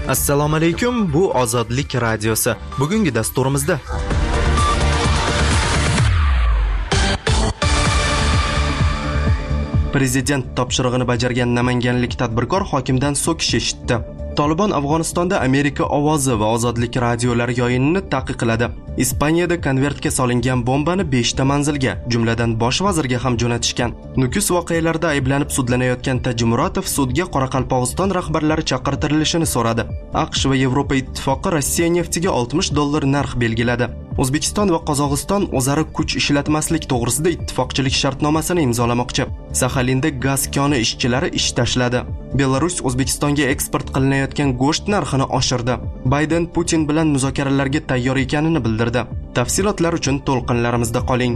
Assalomu alaykum, bu Ozodlik radiosi. Bugungi dasturimizda Prezident topshirig'ini bajargan namanganlik tadbirkor hokimdan so'kish eshitdi. Tolibon Afg'onistonda Amerika ovozi va Ozodlik radiolari yoyinini taqiqladi. Ispaniyada konvertga solingan bombani 5 ta manzilga, jumladan bosh vazirga ham jo'natishgan. Nukus voqealarida ayblanib sudlanayotgan Tajimuratov sudga Qoraqalpog'iston rahbarlari chaqirtirilishini so'radi. AQSh va Yevropa ittifoqi Rossiya neftiga $60 narx belgiladi. O'zbekiston va Qozog'iston o'zaro kuch ishlatmaslik to'g'risida ittifoqchilik shartnomasini imzolamoqchi. Saxalinda gaz koni ishchilari ish tashladi. Belarus O'zbekistonga eksport qilinayotgan go'sht narxini oshirdi. Bayden Putin bilan muzokaralarga tayyor ekanini bildirdi. Tafsilotlar uchun to'lqinlarimizda qoling.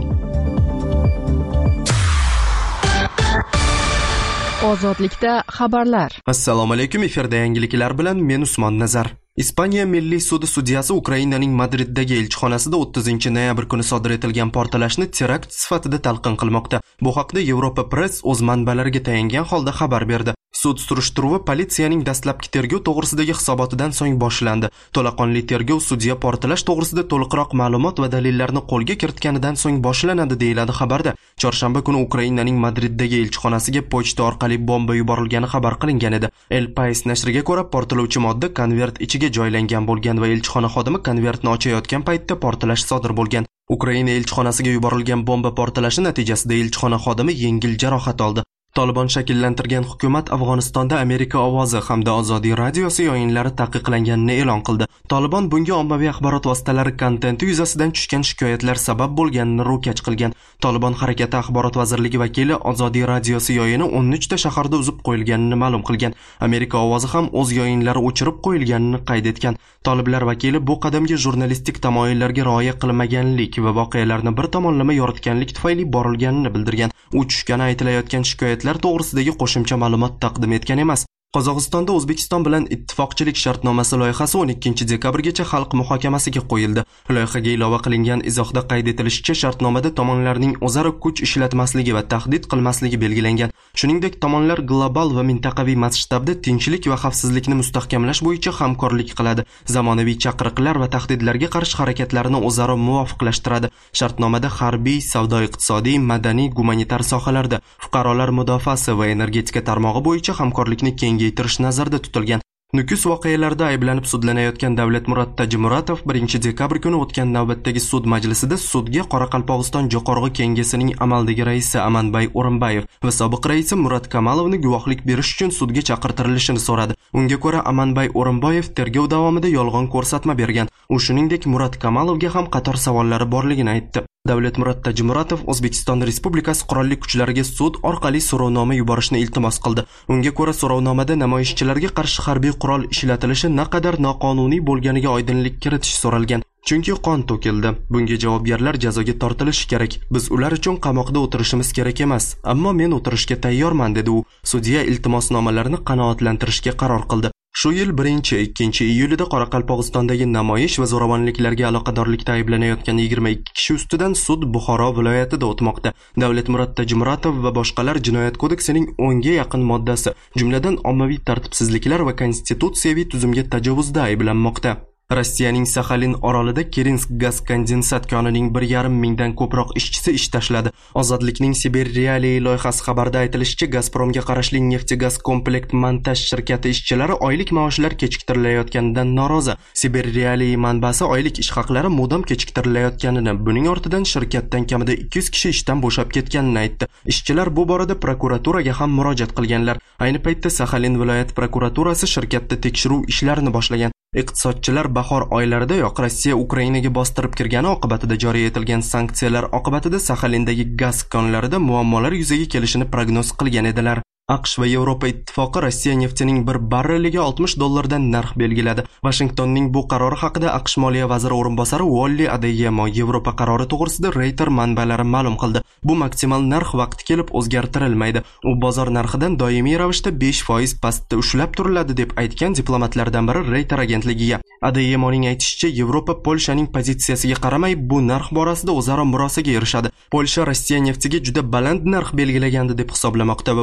Ozodlikda xabarlar. Assalomu alaykum, efirda yangiliklar bilan men Usmon Nazar. Ispaniya Milliy sudi sudyasi Ukrainaning Madriddagi elchixonasida 30-noyabr kuni sodir etilgan portlashni terakt sifatida talqin qilmoqda. Bu haqda Yevropa Press o'z manbalariga tayangan holda xabar berdi. Sud surishtiruvi politsiyaning dastlabki tergov to'g'risidagi hisobotidan so'ng boshlandi. To'laqonli tergov sudya portlash to'g'risida to'liqroq ma'lumot va dalillarni qo'lga kiritganidan so'ng boshlanadi, deyiladi xabarda. Chorshanba kuni Ukrainaning Madriddagi elchixonasiga pochta orqali bomba yuborilgani xabar qilingan edi. El País nashriga ko'ra, portlovchi modda konvert ichiga joylangan bo'lgan va elchixona xodimi konvertni ochayotgan paytda portlash sodir bo'lgan. Ukraina elchixonasiga yuborilgan bomba portlashi natijasida elchixona xodimi yengil jarohat oldi. Tolibon shakllantirgan hukumat Afg'onistonda Amerika ovozi hamda Ozodlik radiosi yoyinlari taqiqlanganini e'lon qildi. Tolibon bunga ommaviy axborot vositalari kontenti yuzasidan tushgan shikoyatlar sabab bo'lganini ro'kach qilgan. Tolibon harakati axborot vazirligi vakili Ozodlik radiosi yoyini 13 ta shaharda uzib qo'yilganini ma'lum qilgan. Amerika ovozi ham o'z yoyinlari o'chirib qo'yilganini qayd etgan. Toliblar vakili bu qadamga jurnalistik tamoyillarga rioya qilmaganlik va voqealarni bir tomonlama yoritganlik tufayli borilganini bildirgan. U tushgani aytilayotgan shikoyatlar to'g'risidagi qo'shimcha ma'lumot taqdim etgan emas. Qozog'istonda O'zbekiston bilan ittifoqchilik shartnomasi loyihasi 12-dekabrgacha xalq muhokamasiga qo'yildi. Loyihaga ilova qilingan izohda qayd etilishicha, shartnomada tomonlarning o'zaro kuch ishlatmasligi va tahdid qilmasligi belgilangan. Shuningdek, tomonlar global va mintaqaviy masshtabda tinchlik va xavfsizlikni mustahkamlash bo'yicha hamkorlik qiladi. Zamonaviy chaqiriqlar va tahdidlarga qarshi harakatlarni o'zaro muvofiqlashtiradi. Shartnomada harbiy, savdo-iqtisodiy, madaniy, gumanitar sohalarda, fuqarolar mudofaasi va energetika tarmog'i bo'yicha hamkorlikni kengaytirish nazarda tutilgan. Nukus voqealarida ayblanib sudlanayotgan Davlatmurod Tajimuratov 1-dekabr kuni o'tgan navbatdagi sud majlisida sudga Qoraqalpog'iston Jo'qorg'i Kengesining amaldagi raisi Amanbay O'rinbayev va sobiq raisi Murat Kamalovni guvohlik berish uchun sudga chaqirtirilishini so'radi. Unga ko'ra, Amanbay O'rinbayev tergov davomida yolg'on ko'rsatma bergan. U shuningdek Murat Kamalovga ham qator savollari borligini aytdi. Davlatmurod Tajimuratov O'zbekiston Respublikasi qurolli kuchlariga sud orqali so'rovnoma yuborishni iltimos qildi. Unga ko'ra, so'rovnomada namoyishchilarga qarshi harbiy qurol ishlatilishi naqadar noqonuniy bo'lganiga oydinlik kiritish so'ralgan. Chunki qon to'kildi. Bunga javobgarlar jazoga tortilishi kerak. Biz ular uchun qamoqda o'tirishimiz kerak emas, ammo men o'tirishga tayyorman, dedi u. Sudya iltimosnomalarni qanoatlantirishga qaror qildi. Shu yil 1-2 iyulida Qoraqalpog'istondagi namoyish va zo'ravonliklarga aloqadorlikda ayblanayotgan 22 kishi ustidan sud Buxoro viloyatida o'tmoqda. Davlatmurod Tajimuratov va boshqalar Jinoyat kodeksining 10 ga yaqin moddasi, jumladan ommaviy tartibsizliklar va konstitutsiyaviy tuzumga tajovuzda ayblanmoqda. Rossiyaning Saxalin orolida Kirinsk gaz kondensat konining 1,5 mingdan ko'proq ishchisi ish tashladi. Ozodlikning Sibir Realiy loyihasi xabarida aytilishicha, Gazpromga qarashli neft-gaz komplekt montaj shirkati ishchilari oylik maoshlar kechiktirilayotganidan norozi. Sibir Realiy manbasi oylik ish haqlari mudom kechiktirilayotganini, buning ortidan shirkatdan kamida 200 kishi ishdan bo'shab ketganini aytdi. Ishchilar bu borada prokuraturaga ham murojaat qilganlar. Ayni paytda Saxalin viloyat prokuraturasi shirkatda tekshiruv ishlarini boshlagan. Iqtisodchilar bahor oylaridayoq Rossiya Ukrainaga bostirib kirgani oqibatida joriy etilgan sanksiyalar oqibatida Saxalindagi gaz konlarida muammolar yuzaga kelishini prognoz qilgan edilar. AQSh va Yevropa ittifoqi Rossiya neftining bir barreliga $60 dan narx belgiladi. Washingtonning bu qarori haqida AQSh moliya vaziri o'rinbosari Wally Adeyemo Yevropa qarori to'g'risida Reuters manbalari ma'lum qildi. Bu maksimal narx vaqti kelib o'zgartirilmaydi. U bozor narxidan doimiy ravishda 5% pastda ushlab turiladi deb aytgan diplomatlardan biri Reuters agentligiga. Adeyemoning aytishicha, Yevropa Polshaning pozitsiyasiga qaramay bu narx borasida o'zaro murosaga erishadi. Polsha Rossiya neftiga juda baland narx belgilagandi deb hisoblamoqda va uni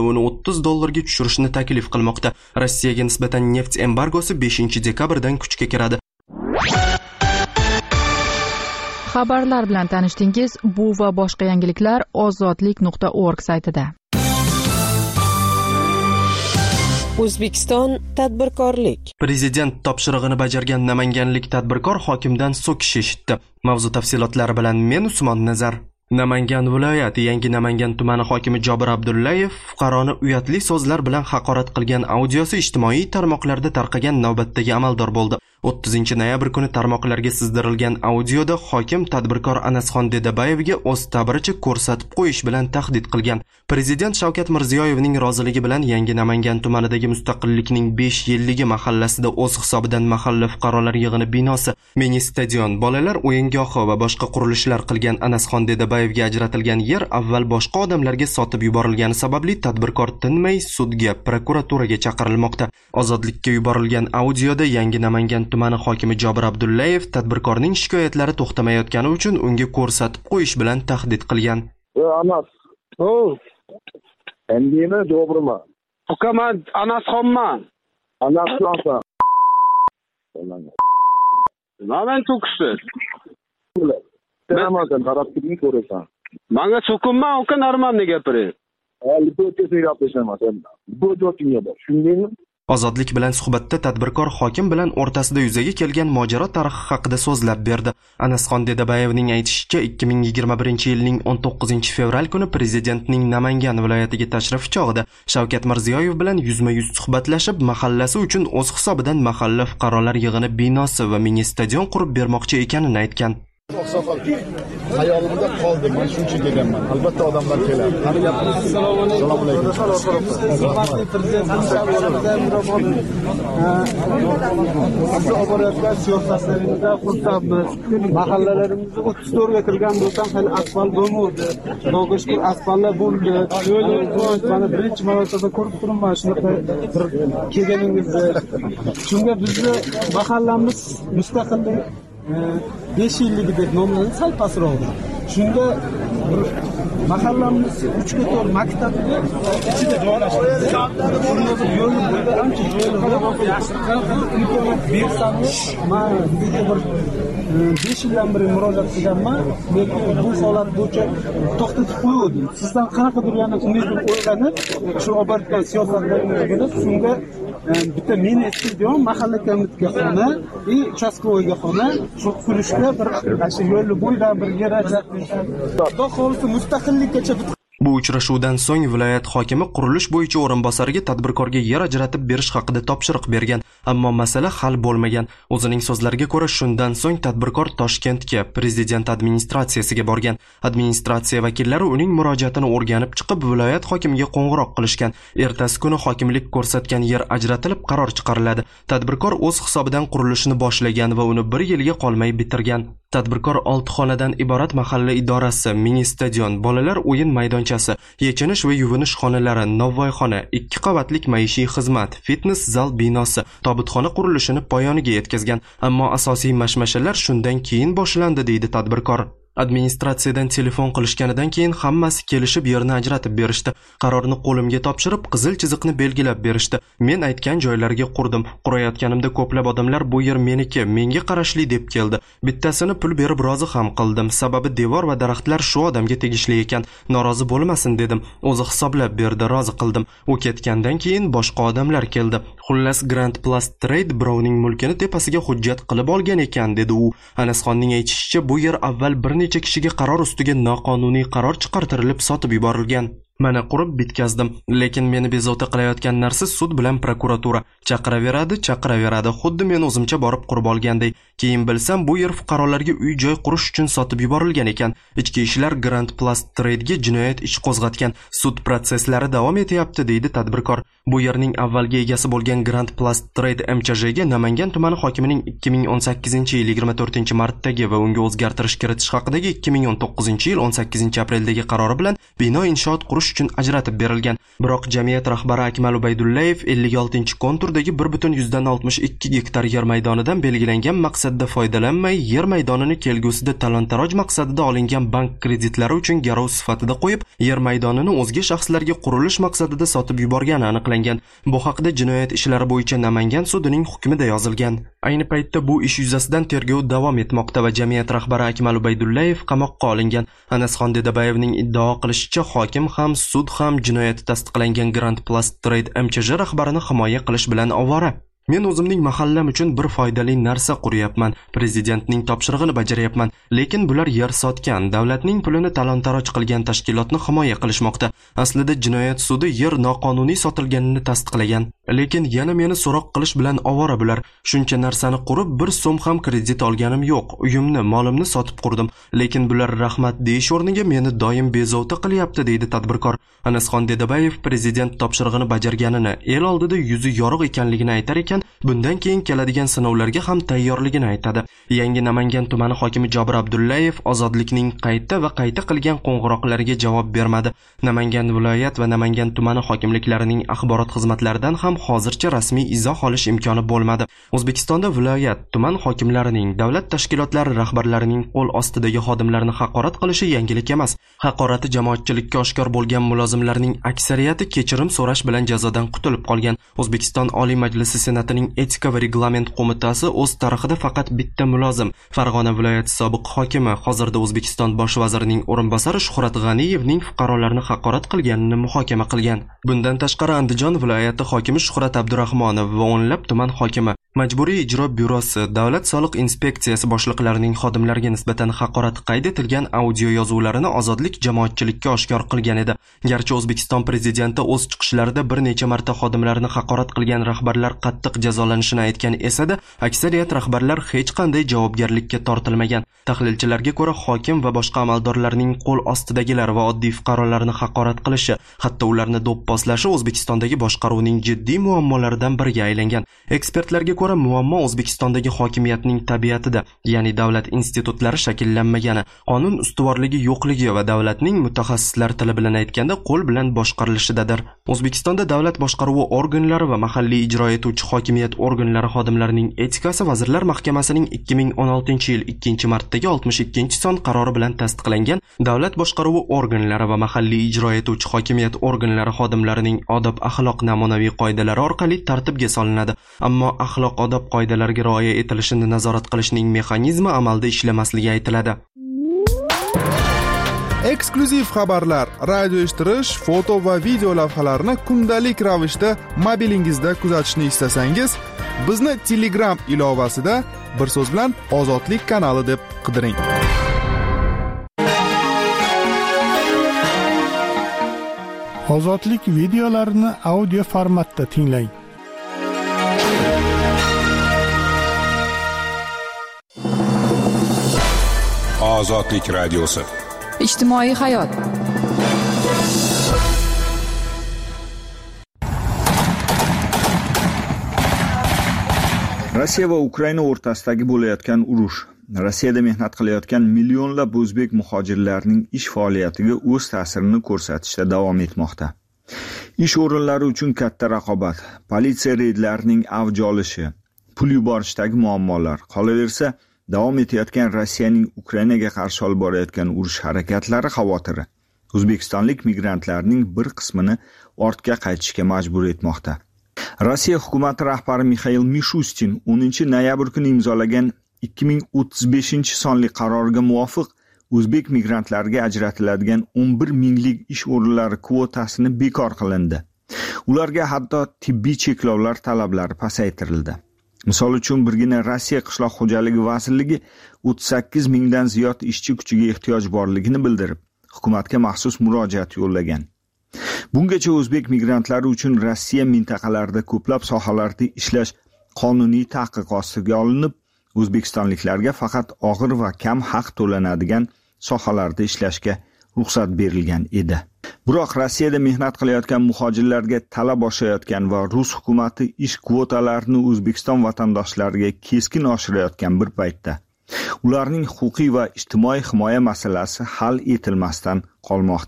$30 tushirishni taklif qilmoqda. Rossiyaga nisbatan neft embargosi 5-dekabrdan kuchga kiradi. Xabarlar bilan tanishdingiz. Bu va boshqa yangiliklar ozodlik.org saytida. O'zbekiston tadbirkorlik. Prezident topshirig'ini bajargan namanganlik tadbirkor hokimdan so'kish eshitdi. Mavzu tafsilotlari bilan men Usmon Nazar. Namangan viloyati Yangi Namangan tumani hokimi Jobir Abdullayev fuqaroni uyatli so'zlar bilan haqorat qilgan audiosi ijtimoiy tarmoqlarda tarqagan navbatdagi amaldor bo'ldi. 30 noyabr kuni tarmoqlarga sizdirilgan audioda hokim tadbirkor Anasxon Dedabayevga o'z ta'biricha ko'rsatib qo'yish bilan tahdid qilgan. Prezident Shavkat Mirziyoyevning roziligi bilan Yangi Namangan tumanidagi Mustaqillikning 5 yilligi mahallasida o'z hisobidan mahalla fuqarolar yig'ini binosi, mini stadion, bolalar o'yingohi va boshqa qurilishlar qilgan Anasxon Dedabayevga ajratilgan yer avval boshqa odamlarga sotib yuborilgani sababli tadbirkor tinmay sudga, prokuraturaga chaqirilmoqda. Ozodlikka yuborilgan audioda Yangi Namangan tumani hokimi Jobir Abdullayev tadbirkorning shikoyatlari to'xtamayotgani uchun unga ko'rsatib qo'yish bilan tahdid qilgan. Anas. Endimi Jobirman. Hukumat Anasxonman. Anasxonsan. Namen to'kishdi. Sen qarab turib ko'rasan. Menga so'kinman, uka normalni gapiring. Albatta gaplashamiz. Bu jo'tinga bor. Shundaymi? Ozodlik bilan suhbatda tadbirkor hokim bilan o'rtasida yuzaga kelgan mojaro tarixi haqida so'zlab berdi. Anasxon Dedabayevning aytishicha, 2021-yilning 19-fevral kuni prezidentning Namangan viloyatiga tashrifi chog'ida Shavkat Mirziyoyev bilan yuzma-yuz suhbatlashib, mahallasi uchun o'z hisobidan mahalla fuqarolar yig'ini binosi va mini stadion qurib bermoqchi ekanini aytgan. Hayolimda qoldi, men shuncha deganman. Albatta odamlar keladi. Qani gapirasiz? Assalomu alaykum. Hurmatli prezident, siz oborayotgan siyosatlaringizda xursandmiz. Mahallalarimizda 34 ga kirgan bo'lsam, hali asfalt bo'lmadi. Xudoga shukr, asfaltlar bo'ldi. Mana birinchi marotaba ko'rib turibman shunaqa bir kelganingizni. Shunga bizni mahallamiz mustaqillik 5 yilligi deb nomlanadi sal pastroqda. Shunda mahallamiz 3-4 maktabga ichida joylashgan. Shunda bir yo'l bo'ldi, ancha yo'l bersangiz, men bir 5 yildan beri murojaat qilganman, lekin bu holat bo'yicha to'xtatib qo'ydim. Sizdan qanaqadir yana umidim o'ylanib, shu oborgan siyosatlaringizga shunga bitta mini stadion, mahalla komitetiga xona, uchastkovoyga xona, shu qurishga bir shu yo'l bo'yidan bir yer ajratishgan. Xudo xolisi mustaqillikgacha Bu uchrashuvdan so'ng viloyat hokimi qurilish bo'yicha o'rinbosariga tadbirkorga yer ajratib berish haqida topshiriq bergan, ammo masala hal bo'lmagan. O'zining so'zlariga ko'ra, shundan so'ng tadbirkor Toshkentga, prezident administratsiyasiga borgan. Administratsiya vakillari uning murojaatini o'rganib chiqib, viloyat hokimiga qo'ng'iroq qilishgan. Ertasi kuni hokimlik ko'rsatgan yer ajratilib qaror chiqariladi. Tadbirkor o'z hisobidan qurilishni boshlagan va uni 1 yilga qolmay bitirgan. Tadbirkor 6 xonadan iborat mahalla idorasi, mini stadion, bolalar o'yin maydonchasi, yechinish va yuvinish xonalari, novvoyxona, 2 qavatlik maishiy xizmat, fitness zal binosi, tobutxona qurilishini poyoniga yetkazgan. Ammo asosiy mashmashalar shundan keyin boshlandi, deydi tadbirkor. Administratsiyadan telefon qilishganidan keyin hammasi kelishib yerni ajratib berishdi. Qarorni qo'limga topshirib, qizil chiziqni belgilab berishdi. Men aytgan joylarga qurdim. Qurayotganimda ko'plab odamlar bu yer meniki, menga qarashli deb keldi. Bittasini pul berib rozi ham qildim. Sababi devor va daraxtlar shu odamga tegishli ekan. Norozi bo'lmasin dedim. O'zi hisoblab berdi, rozi qildim. U ketgandan keyin boshqa odamlar keldi. Xullas Grand Plus Trade birovning mulkini tepasiga hujjat qilib olgan ekan, dedi u. Anasxonning aytishicha, bu yer avval bir necha kishiga qaror ustiga noqonuniy qaror chiqartirilib sotib yuborilgan. Mana qurib bitkazdim, lekin meni bezovta qilayotgan narsa sud bilan prokuratura. Chaqiraveradi, xuddi men o'zimcha borib qurib olganday. Keyin bilsam, bu yer fuqarolarga uy-joy qurish uchun sotib yuborilgan ekan. Ichki ishlar Grand Plus Trade ga jinoyat ish qo'zg'atgan. Sud prosesslari davom etyapti, deydi tadbirkor. Bu yerning avvalgi egasi bo'lgan Grand Plus Trade MChJ ga Namangan tumani hokimining 2018-yil 24-martdagi va unga o'zgartirish kiritish haqidagi 2019-yil 18-apreldagi qarori bilan bino inshoot qurish uchun ajratib berilgan. Biroq jamiyat rahbari Akmal Ubaydullayev 56-konturdagi 1.62 gektar yer maydonidan belgilangan maqsadda foydalanmay, yer maydonini kelgusida talon-taroj maqsadida olingan bank kreditlari uchun garov sifatida qo'yib, yer maydonini o'zga shaxslarga qurilish maqsadida sotib yuborgani aniqlangan. Bu haqda jinoyat ishlari bo'yicha Namangan sudining hukmida yozilgan. Ayni paytda bu ish yuzasidan tergov davom etmoqda va jamiyat rahbari Akmal Ubaydullayev qamoqqa olingan. Anasxon Dedabayevning iddao qilishicha, hokim ham, sud ham jinoyati tasdiqlangan Grand Plast Trade MChJ rahbarini himoya qilish bilan ovora. Men o'zimning mahallam uchun bir foydali narsa quryapman, prezidentning topshirig'ini bajaryapman, lekin bular yer sotgan, davlatning pulini talon-taroj qilgan tashkilotni himoya qilishmoqda. Aslida jinoyat sudi yer noqonuniy sotilganini tasdiqlagan, lekin yana meni so'roq qilish bilan ovora bular. Shuncha narsani qurib, 1 so'm ham kredit olganim yo'q. Uyimni, molimni sotib qurdim, lekin bular rahmat deyish o'rniga meni doim bezovta qilyapti, deydi tadbirkor. Anasxon Dedabayev prezident topshirig'ini bajarganini, el oldida yuzi yorug' ekanligini aytar ekan, bundan keyin keladigan sinovlarga ham tayyorligini aytadi. Yangi Namangan tumani hokimi Jobir Abdullayev ozodlikning qayta va qayta qilgan qo'ng'iroqlariga javob bermadi. Namangan viloyat va Namangan tumani hokimliklarining axborot xizmatlaridan ham hozircha rasmiy izoh olish imkoni bo'lmadi. O'zbekistonda viloyat, tuman hokimlarining, davlat tashkilotlari rahbarlarining qo'l ostidagi xodimlarni haqorat qilishi yangilik emas. Haqorati jamoatchilikka oshkor bo'lgan mulozimlarning aksariyati kechirim so'rash bilan jazodan qutulib qolgan. O'zbekiston Oliy Majlisi Senatining Etika va reglament qo'mitasi o'z tarixida faqat bitta mulozim, Farg'ona viloyati sobiq hokimi, hozirda O'zbekiston bosh vazirining o'rinbosari Shuhrat G'aniyevning fuqarolarni haqorat qilganini muhokama qilgan. Bundan tashqari Andijon viloyati hokimi Shuhrat Abdurahmonov va o'nlab tuman hokimi, Majburiy ijro byurosi, Davlat soliq inspeksiyasi boshliqlarining xodimlariga nisbatan haqorat qayd etilgan audio yozuvlarini ozodlik jamoatchilikka oshkor qilgan edi. Garchi O'zbekiston prezidenti o'z chiqishlarida bir necha marta xodimlarini haqorat qilgan rahbarlar qattiq jazolanishini aytgan esa-da, aksariyat rahbarlar hech qanday javobgarlikka tortilmagan. Tahlilchilarga ko'ra, hokim va boshqa amaldorlarning qo'l ostidagilar va oddiy fuqarolarni haqorat qilishi, hatto ularni do'pposlashi O'zbekistondagi boshqaruvning jiddiy muammolaridan biriga aylangan. Ekspertlarga ko'ra, muammo O'zbekistondagi hokimiyatning tabiatida, ya'ni davlat institutlari shakllanmagani, qonun ustuvorligi yo'qligi va davlatning mutaxassislar tili bilan aytganda qo'l bilan boshqarilishidadir. O'zbekistonda davlat boshqaruvi organlari va mahalliy ijro etuvchi hokimiyat organlari xodimlarining etikasi Vazirlar Mahkamasining 2016-yil 2-martdagi 62-son qarori bilan tasdiqlangan davlat boshqaruvi organlari va mahalliy ijro etuvchi hokimiyat organlari xodimlarining odob-axloq namunaviy qoidalari orqali tartibga solinadi. Ammo axloq-odob qoidalariga rioya etilishini nazorat qilishning mexanizmi amalda ishlamasligi aytiladi. Eksklyuziv xabarlar, radio eshittirish, foto va video lavhalarni kundalik ravishda mobilingizda kuzatishni istasangiz, bizni Telegram ilovasida bir so'z bilan Ozodlik kanali deb qidiring. Ozodlik videolarini audio formatda tinglang. Ozodlik radiosi. Ijtimoiy hayot. Rossiya va Ukraina o'rtasidagi bo'layotgan urush, Rossiyada mehnat qilayotgan millionlab o'zbek muhojirlarning ish faoliyatiga o'z ta'sirini ko'rsatishda davom etmoqda. Ish o'rinlari uchun katta raqobat, politsiya reydlarining avj olishi, pul yuborishdagi muammolar, qolaversa davom etayotgan Rossiyaning Ukrainaga qarshi olib borayotgan urush harakatlari xavotiri o'zbekistonlik migrantlarning bir qismini ortga qaytishga majbur etmoqda. Rossiya hukumati rahbari Mikhail Mishustin 10-noyabr kuni imzolagan 2035 sonli qarorga muvofiq o'zbek migrantlarga ajratiladigan 11 minglik ish o'rinlari kvotasini bekor qilindi. Ularga hatto tibbiy cheklovlar talablari pasaytirildi. Misol uchun birgina Rossiya qishloq xo'jaligi vazirligi 38 mingdan ziyod ishchi kuchiga ehtiyoj borligini bildirib, hukumatga maxsus murojaat yo'llagan. Bungacha o'zbek migrantlari uchun Rossiya mintaqalarida ko'plab sohalarda ishlash qonuniy taqiq ostiga olinib, o'zbekistonliklarga faqat og'ir va kam haq to'lanadigan sohalarda ishlashga ruxsat berilgan edi. Biroq Rossiyada mehnat qilayotgan muhojirlarga talab oshayotgan va Rus hukumati ish kvotalarini O'zbekiston vatandoshlariga keskin oshirayotgan bir paytda ularning huquqiy va ijtimoiy himoya masalasi hal etilmasdan qolmoqda.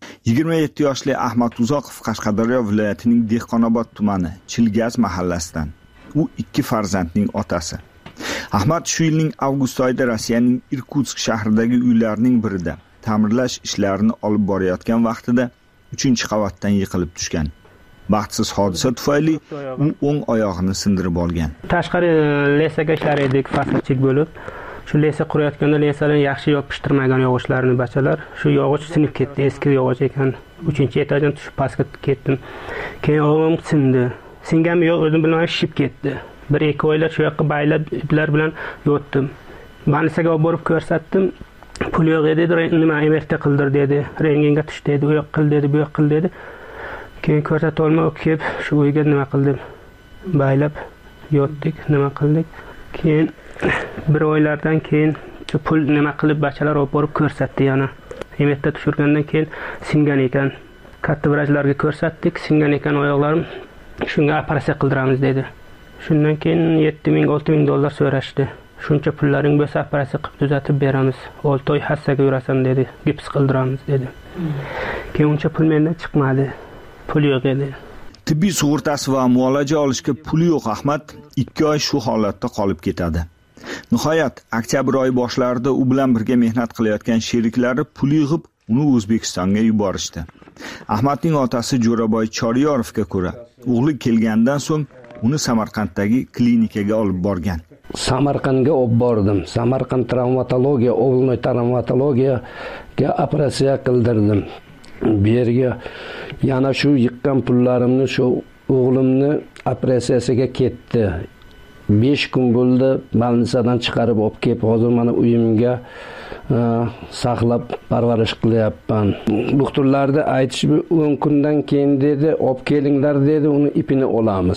27 yoshli Ahmad Uzoqov Qashqadaryo viloyatining Dehqonobod tumani Chilgaz mahallasidan. U 2 farzandning otasi. Ahmad shu yilning avgust oyida Rossiyaning Irkutsk shahridagi uylarning birida ta'mirlash ishlarini olib borayotgan vaqtida 3-qavatdan yiqilib tushgan. Baxtsiz hodisa tufayli u o'ng oyog'ini sindirib olgan. Tashqari lesaga ishlar edik, faslchilik bo'lib. Shu lesa qurayotganda lesalarni yaxshi yopishtirmagan yog'ochlarini bachalar, shu yog'och sinib ketdi, eski yog'och ekan. 3-etajdan tushib pastga ketdim. Keyin oyog'im sindi. Singanmi yo'q, o'zim bilmay shishib ketdi. 1-2 oylar shu yoqqa baylab iplar bilan yotdim. Bansaga olib borib ko'rsatdim. Pul yo'q edi, nima MRT qildir dedi. Rentgenga tush dedi, u yoq qil dedi, bu yoq qil dedi. Keyin ko'rsata olmay kelib shu uyga nima qildim? Baylab yotdik, nima qildik? Keyin 1 oylardan keyin shu pul nima qilib bachalar olib borib ko'rsatdi yana. MRT tushirgandan keyin singan ekan. Katta vrachlarga ko'rsatdik, singan ekan oyoqlarim. Shunga operatsiya qildiramiz dedi. Shundan keyin 7,000-6,000 dollar so'rashdi. Shuncha pullaring bo'lsa operatsiya qilib tuzatib beramiz. 6 oy hassaga yurasan dedi. Gips qildiramiz dedi. Keyin uncha pul mendan chiqmadi. Pul yo'q edi. Tibbiy sug'urtasi va muolaja olishga puli yo'q Ahmad 2 oy shu holatda qolib ketadi. Nihoyat oktyabr oyi boshlarida u bilan birga mehnat qilayotgan sheriklari pul yig'ib uni O'zbekistonga yuborishdi. Ahmadning otasi Jo'raboy Choriyorovga ko'ra, o'g'li kelgandan so'ng uni Samarqanddagi klinikaga olib borgan. Samarqandga olib bordim. Samarqand travmatologiya, o'g'ilni travmatologiyaga operatsiya qildirdim. Bu yerga yana shu yiqqan pullarimni shu o'g'limni operatsiyasiga ketdi. 5 kun bo'ldi, balnisadan chiqarib olib kelib, hozir mana uyimga saqlab parvarish qilyapman. Doktorlarda aytishdi, 10 kundan keyin dedi, olib kelinglar dedi, uni ipini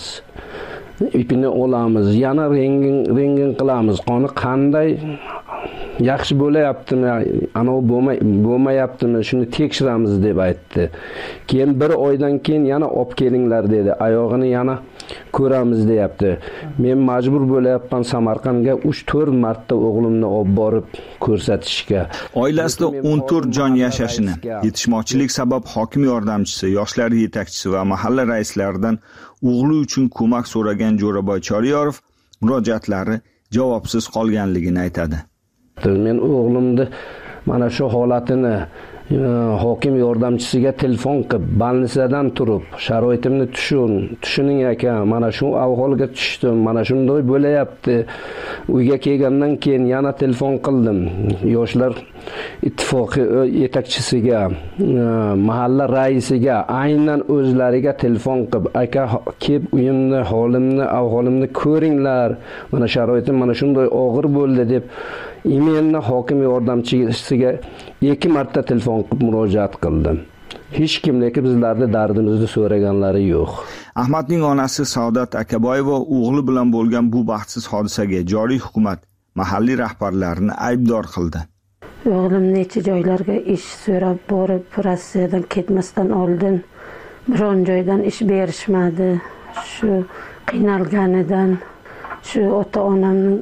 olamiz. Yana rentgen qilamiz. Qoni qanday yaxshi bo'layaptimi, ana bo'lmayaptimi, shuni tekshiramiz deb aytdi. Keyin 1 oydan keyin yana olib kelinglar dedi. Oyog'ini yana ko'ramiz deyapti. Men majbur bo'layapman Samarqandga 3-4 marta o'g'limni olib borib ko'rsatishga. Oilasida 14 jon yashashini, yetishmovchilik sabab hokim yordamchisi, yoshlar yetakchisi va mahalla raislaridan o'g'li uchun ko'mak so'ragan Jo'raboy Choriyorov murojaatlari javobsiz qolganligini aytadi. Men o'g'limni mana shu holatini hokim yordamchisiga telefon qilib, balnisadan turib, sharoitimni tushuning aka, mana shu ahvolga tushdim, mana shunday bo'layapti. Uyga kelgandan keyin yana telefon qildim. Yoshlar ittifoqi yetakchisiga, mahalla raisiga, aynan o'zlariga telefon qilib, aka kelib uyimni, ahvolimni ko'ringlar. Mana sharoitim mana shunday og'ir bo'ldi deb imenni hokim yordamchisiga 2 marta telefon qilib murojaat qildim. Hech kim lekin bizlarni dardimizni so'raganlari yo'q. Ahmadning onasi Saodat Akaboyeva o'g'li bilan bo'lgan bu baxtsiz hodisaga joriy hukumat mahalliy rahbarlarini aybdor qildi. O'g'lim necha joylarga ish so'rab borib, Rossiyadan ketmasdan oldin biron joydan ish berishmadi. Shu qiynalganidan, shu ota-onamning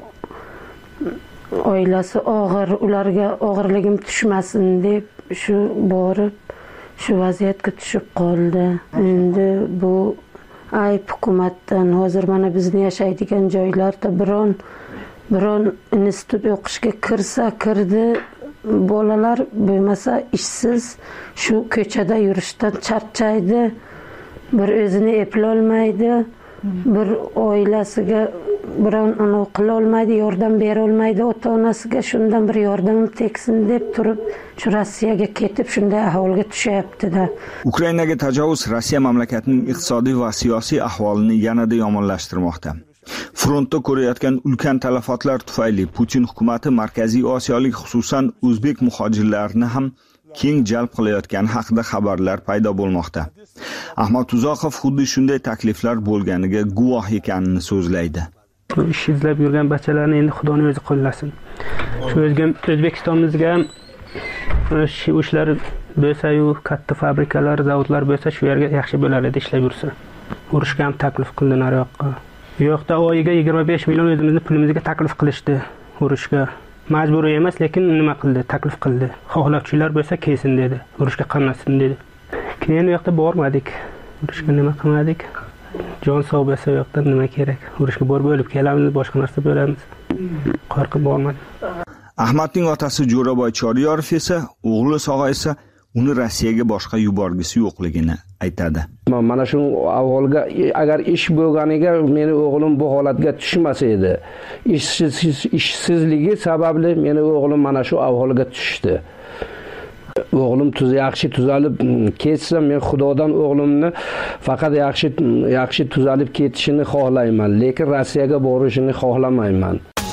oilasi og'ir, ularga og'irligim tushmasin deb shu borib shu vaziyatga tushib qoldi. Endi bu ayb hukumatdan. Hozir mana bizni yashaydigan joylarda biron institut o'qishga kirdi, bolalar bo'lmasa ishsiz shu ko'chada yurishdan charchaydi, bir o'zini eplolmaydi, bir oilasiga biron qila olmaydi, yordam bera olmaydi, ota-onasiga shundan bir yordam tegsin deb turib, shu Rossiyaga ketib shunday ahvolga tushyapti-da. Ukrainaga tajovuz Rossiya mamlakatining iqtisodiy va siyosiy ahvolini yanada yomonlashtirmoqda. Frontda ko'rayotgan ulkan talafotlar tufayli Putin hukumatı Markaziy Osiyolik, xususan o'zbek muhojirlarini ham keng jalb qilayotgani haqida xabarlar paydo bo'lmoqda. Ahmad Uzoqov xuddi shunday takliflar bo'lganiga guvoh ekanini so'zlaydi. Ish izlab yurgan bachalarni endi Xudoning o'zi qo'llasin. Shu O'zbekistonimizga ham ishlar bo'lsa-yu, katta fabrikalar, zavodlar bo'lsa, shu yerga yaxshi bo'lar edi ishlab yursa. Urushga ham taklif qildi nariyoqqa. Bu yoqda oyiga 25 million o'zimizning pulimizga taklif qilishdi urushga. Majburiy emas, lekin nima qildi? Taklif qildi. Xohlovchilar bo'lsa kelsin dedi. Urushga qatnashsin dedi. Keyin u yoqda bormadik. Urushga nima qilmadik? Jon sog' bo'lsa u yoqda nima kerak? Urushga borib o'lib kelamiz, boshqa narsa bo'lamiz. Qo'rqib bormadik. Ahmadning otasi Jo'raboy Choriyorov esa, o'g'li sog'aysa, uni Rossiyaga boshqa yuborgisi yo'qligini aytadi. Mana shu avvalga agar ish bo'lganiga meni o'g'lim bu holatga tushmas edi. Ishsizligi sababli meni o'g'lim mana shu ahvolga tushdi. O'g'lim yaxshi tuzalib ketsa, men Xudodan o'g'limni faqat yaxshi tuzalib ketishini xohlayman, lekin Rossiyaga borishini xohlamayman.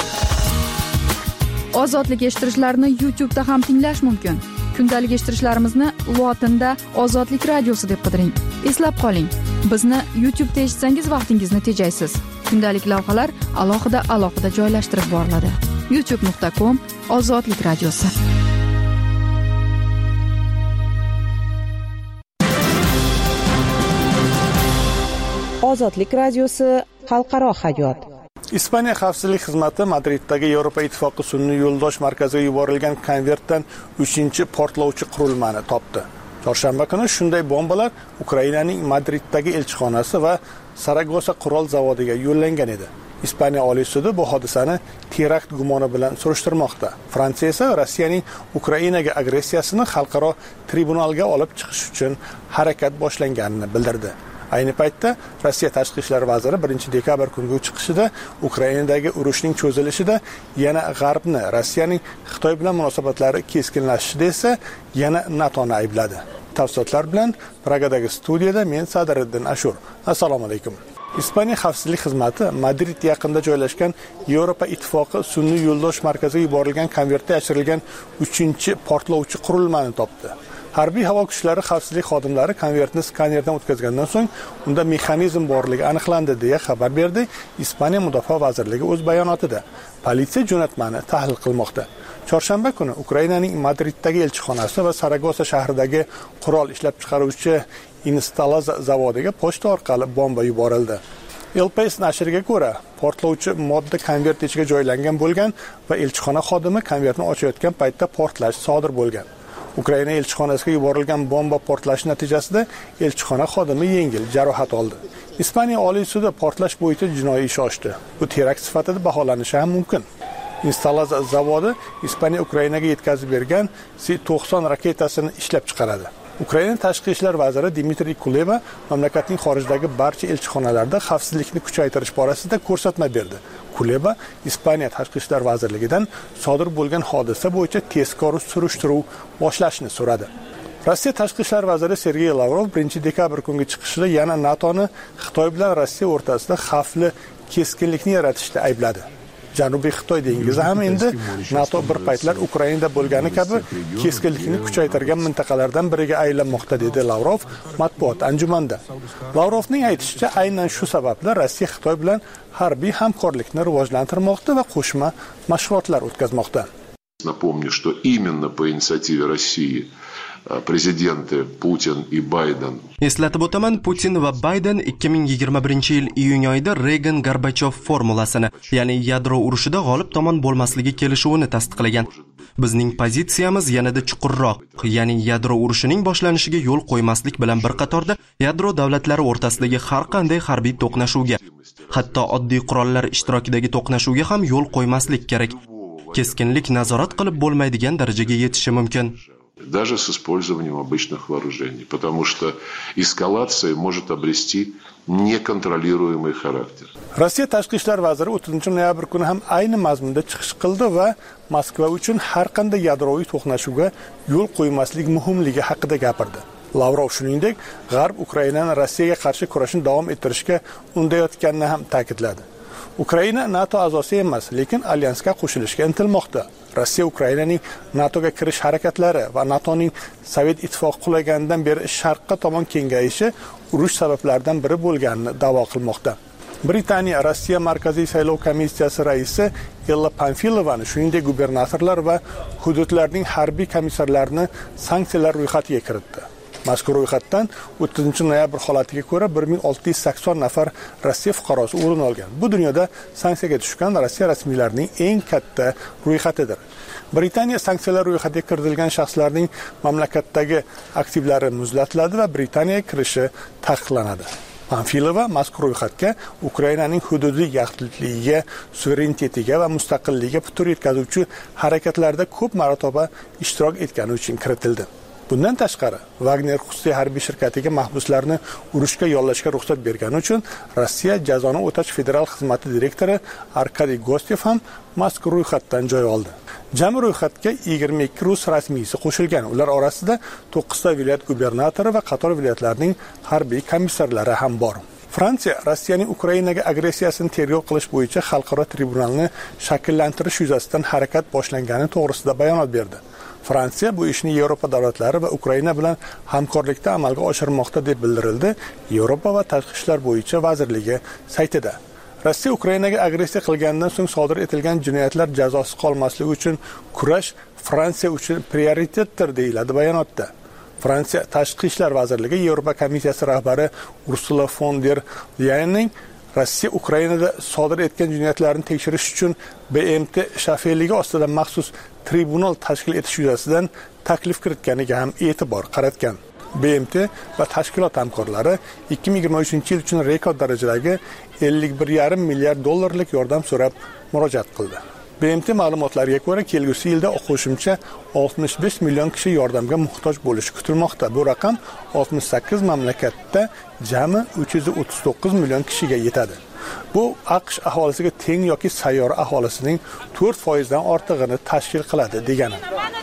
Ozodlik eshittirishlarni YouTube'da ham tinglash mumkin. Kundalik eshittirishlarimizni lotinda Ozodlik radiosi deb qidiring. Eslab qoling, bizni YouTube'da eshitsangiz vaqtingizni tejaysiz. Kundalik lavhalar alohida joylashtirib boriladi. youtube.com/Ozodlik radiosi. Ozodlik radiosi xalqaro hayot. Ispaniya xavfsizlik xizmati Madriddagi Yevropa ittifoqi sun'iy yo'ldosh markaziga yuborilgan konvertdan 3-portlovchi qurilmani topdi. Chorshanba kuni shunday bombalar Ukrainaning Madriddagi elchixonasi va Saragosa qurol zavodiga yo'llangan edi. Ispaniya Oliy sudi bu hodisani terakt gumoni bilan surishtirmoqda. Fransiya esa Rossiyaning Ukrainaga agressiyasini xalqaro tribunalga olib chiqish uchun harakat boshlanganini bildirdi. Ayni paytda Rossiya tashqi ishlar vaziri 1-dekabr kungi chiqishida Ukrainadagi urushning cho'zilishida yana G'arbni, Rossiyaning Xitoy bilan munosabatlari keskinlashishida esa yana NATOni aybladi. Tafsilotlar bilan Pragadagi studiyada men Sadiriddin Ashur. Assalomu alaykum. Ispaniya xavfsizlik xizmati Madrid yaqinida joylashgan Yevropa ittifoqi sun'iy yo'ldosh markaziga yuborilgan konvertda yashirilgan 3-portlovchi qurilmani topdi. Harbiy havo kuchlari xavfsizlik xodimlari konvertni skanerdan o'tkazgandan so'ng unda mexanizm borligi aniqlandi deya xabar berdi Ispaniya Mudofaa vazirligi o'z bayonotida. Politsiya jo'natmani tahlil qilmoqda. Chorshanba kuni Ukrainaning Madriddagi elchixonasi va Saragosa shahridagi qurol ishlab chiqaruvchi Instalaza zavodiga pochta orqali bomba yuborildi. El País nashriga ko'ra, portlovchi modda konvert ichiga joylangan bo'lgan va elchixona xodimi konvertni ochayotgan paytda portlash sodir bo'lgan. Ukraina elchixonasiga yuborilgan bomba portlashi natijasida elchixona xodimi yengil jarohat oldi. Ispaniya Oliy sudi portlash bo'yicha jinoiy ish ochdi. Bu terakt sifatida baholanishi ham mumkin. Instalaza zavodi Ispaniya Ukrainaga yetkazib bergan S-90 raketasini ishlab chiqaradi. Ukraina tashqi ishlar vaziri Dmitriy Kuleba mamlakatning xorijdagi barcha elchixonalarda xavfsizlikni kuchaytirish borasida ko'rsatma berdi. Kuleba Ispaniya tashqi ishlar vazirligidan sodir bo'lgan hodisa bo'yicha tezkor surishtiruv boshlashni so'radi. Rossiya tashqi ishlar vaziri Sergey Lavrov 1-dekabr kungi chiqishida yana NATOni Xitoy bilan Rossiya o'rtasida xavfli keskinlikni yaratishda aybladi. Janubiy Xitoy dengizi ham endi NATO bir paytlar Ukrainada bo'lgani kabi keskinlikni kuchaytirgan mintaqalardan biriga aylanmoqda dedi Lavrov matbuot anjumanida. Lavrovning aytishicha, aynan shu sababli Rossiya Xitoy bilan harbiy hamkorlikni rivojlantirmoqda va qo'shma mashg'ulotlar o'tkazmoqda. Напомню, что именно по инициативе России президенты Putin и Bayden. Eslatib o'taman, Putin va Bayden 2021-yil iyun oyida Reagan-Gorbachov formulasini, ya'ni yadro urushida g'olib tomon bo'lmasligi kelishuvini tasdiqlagan. Bizning pozitsiyamiz yanada chuqurroq, ya'ni yadro urushining boshlanishiga yo'l qo'ymaslik bilan bir qatorda yadro davlatlari o'rtasidagi har qanday harbiy to'qnashuvga, hatto oddiy qurollar ishtirokidagi to'qnashuvga ham yo'l qo'ymaslik kerak. Keskinlik nazorat qilib bo'lmaydigan darajaga yetishi mumkin. Даже с использованием обычных вооружений, потому что эскалация может обрести неконтролируемый характер. Rossiya tashqi ishlar vaziri 30-noyabr kuni ham ayni mazmunda chiqish qildi va Moskva uchun har qanday yadroviy to'qnashuvga yo'l qo'ymaslik muhimligi haqida gapirdi. Lavrov shuningdek, G'arb Ukrainani Rossiyaga qarshi kurashni davom ettirishga undayotganini ham ta'kidladi. Ukraina NATO a'zosi emas, lekin alyansga qo'shilishga intilmoqda. Rossiya Ukrainaning NATOga kirish harakatlari va NATOning Sovet ittifoqi qulaganidan beri sharqqa tomon kengayishi urush sabablaridan biri bo'lganini da'vo qilmoqda. Britaniya Rossiya Markaziy saylov komissiyasi raisi Ella Pamfilovani, shuningdek gubernatorlar va hududlarning harbiy komissarlarini sanksiyalar ro'yxatiga kiritdi. Mazkur ro'yxatdan 30-noyabr holatiga ko'ra 1680 nafar Rossiya fuqarosi o'rin olgan. Bu dunyoda sanksiyaga tushgan Rossiya rasmiylarining eng katta ro'yxatidir. Britaniya sanksiyalar ro'yxatiga kiritilgan shaxslarning mamlakatdagi aktivlari muzlatiladi va Britaniyaga kirishi taqiqlanadi. Panfilova mazkur ro'yxatga Ukrainaning hududiy yaxlitligiga, suverenitetiga va mustaqilligiga putur yetkazuvchi harakatlarda ko'p marotaba ishtirok etgani uchun kiritildi. Bundan tashqari, Wagner xususiy harbiy shirkatiga mahbuslarni urushga yollashga ruxsat bergani uchun Rossiya jazoni o'tash federal xizmati direktori Arkadiy Gostev ham mazkur ro'yxatdan joy oldi. Jami ro'yxatga 22 rus rasmiysi qo'shilgan. Ular orasida 9 ta viloyat gubernatori va qator viloyatlarning harbiy komissarlari ham bor. Fransiya Rossiyaning Ukrainaga agressiyasini tergov qilish bo'yicha xalqaro tribunalni shakllantirish yuzasidan harakat boshlangani to'g'risida bayonot berdi. Fransiya bu ishni Yevropa davlatlari va Ukraina bilan hamkorlikda amalga oshirmoqda deb bildirildi Yevropa va tashqi ishlar bo'yicha vazirligi saytida. Rossiya Ukrainaga agressiya qilgandan so'ng sodir etilgan jinoyatlar jazosiz qolmasligi uchun kurash Fransiya uchun prioritetdir deyiladi bayonotda. Fransiya Tashqi ishlar vazirligi Yevropa komissiyasi rahbari Ursula von der Leyenning Rossiya Ukrainada sodir etgan jinoyatlarni tekshirish uchun BMT shafeligi ostida maxsus tribunal tashkil etish yuzasidan taklif kiritganiga ham e'tibor qaratgan. BMT va tashkilot hamkorlari 2023-yil uchun rekord darajadagi 51,5 milliard dollarlik yordam so'rab murojaat qildi. BMT ma'lumotlariga ko'ra, kelgusi yilda qo'shimcha 65 million kishi yordamga muhtoj bo'lishi kutilmoqda. Bu raqam 68 mamlakatda jami 339 million kishiga yetadi. Bu AQSh aholisiga teng yoki sayyora aholisining 4% dan ortig'ini tashkil qiladi degani.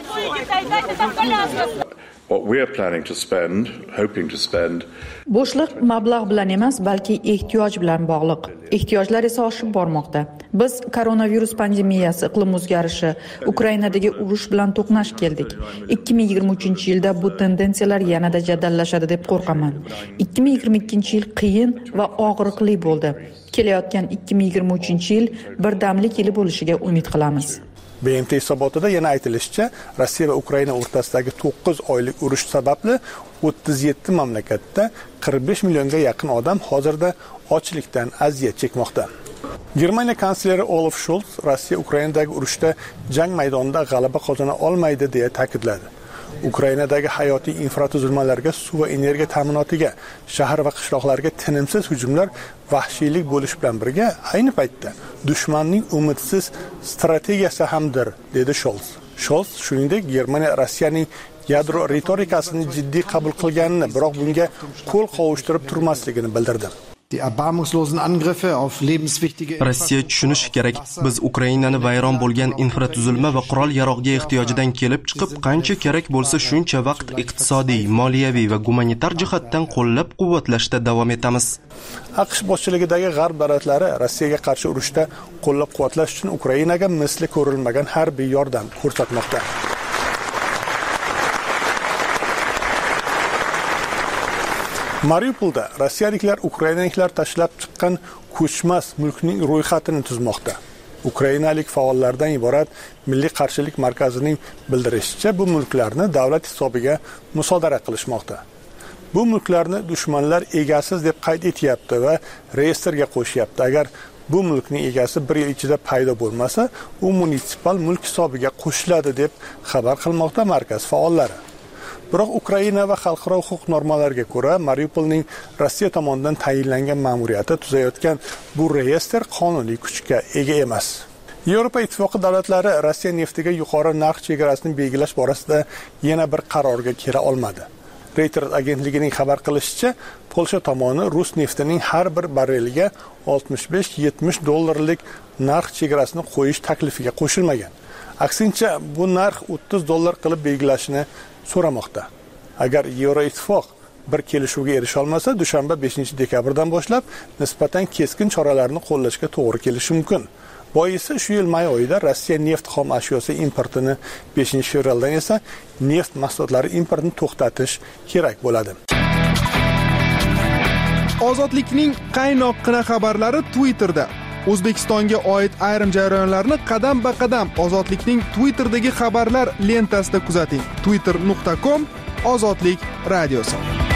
What we are planning to spend, hoping to spend. Bo'shliq mablag' bilan emas, balki ehtiyoj bilan bog'liq. Ehtiyojlar esa oshib bormoqda. Biz koronavirus pandemiyasi, iqlim o'zgarishi, Ukrainadagi urush bilan to'qnash keldik. 2023-yilda bu tendensiyalar yanada jaddallashadi deb qo'rqaman. 2022-yil qiyin va og'riqli bo'ldi. Kelayotgan 2023-yil birdamlik yili bo'lishiga umid qilamiz. BMT hisobotida yana aytilishicha, Rossiya va Ukraina o'rtasidagi 9 oylik urush sababli 37 mamlakatda 45 millionga yaqin odam hozirda ochlikdan aziyat chekmoqda. Germaniya kansleri Olaf Scholz Rossiya Ukrainadagi urushda jang maydonida g'alaba qozona olmaydi deya ta'kidladi. Ukrainadagi hayotiy infratuzilmalarga, suv va energiya ta'minotiga, shahar va qishloqlarga tinimsiz hujumlar vahshiylik bo'lish bilan birga ayni paytda dushmanning umidsiz strategiyasi hamdir, dedi Scholz. Scholz shuningdek Germaniya Rossiyaning yadro ritorikasini jiddiy qabul qilganini, biroq bunga qo'l qovushtirib turmasligini bildirdi. Rossiya tushunishi kerak, biz Ukrainani vayron bo'lgan infratuzilma va qurol-yarog'ga ehtiyojidan kelib chiqib, qancha kerak bo'lsa shuncha vaqt iqtisodiy, moliyaviy va gumanitar jihatdan qo'llab-quvvatlashda davom etamiz. AQSh boshchiligidagi g'arb davlatlari Rossiyaga qarshi urushda qo'llab-quvvatlash uchun Ukrainaga misli ko'rilmagan harbiy yordam ko'rsatmoqda. Mariupolda rossiyaliklar ukrainaliklar tashlab chiqqan ko'chmas mulkning ro'yxatini tuzmoqda. Ukrainalik faollardan iborat Milliy qarshilik markazining bildirishicha, bu mulklarni davlat hisobiga musodara qilishmoqda. Bu mulklarni dushmanlar egasiz deb qayd etyapti va reyestrga qo'shyapti. Agar bu mulkning egasi 1 yil ichida paydo bo'lmasa, u munisipal mulk hisobiga qo'shiladi deb xabar qilmoqda markaz faollari. Biroq Ukraina va xalqaro huquq normalariga ko'ra, Mariupolning Rossiya tomonidan tayinlangan ma'muriyati tuzayotgan bu reyestr qonuniy kuchga ega emas. Yevropa ittifoqi davlatlari Rossiya neftiga yuqori narx chegarasini belgilash borasida yana bir qarorga kela olmadi. Reuters agentligining xabar qilishicha, Polsha tomoni rus neftining har bir barreliga 65-70 dollarlik narx chegarasini qo'yish taklifiga qo'shilmagan. Aksincha, bu narx 30 dollar qilib belgilashni so'ramoqda. Agar Yevroittifoq bir kelishuvga erisha olmasa, dushanba 5-dekabrdan boshlab nisbatan keskin choralarni qo'llashga to'g'ri kelishi mumkin. Boisi shu yil may oyida Rossiya neft xom ashyosi importini, 5-fevraldan esa neft mahsulotlari importini to'xtatish kerak bo'ladi. Ozodlikning qaynoqqina xabarlari Twitterda. O'zbekistonga oid ayrim jarayonlarni qadam-ba-qadam Ozodlikning Twitterdagi xabarlar lentasida kuzating. twitter.com Ozodlik radiosi.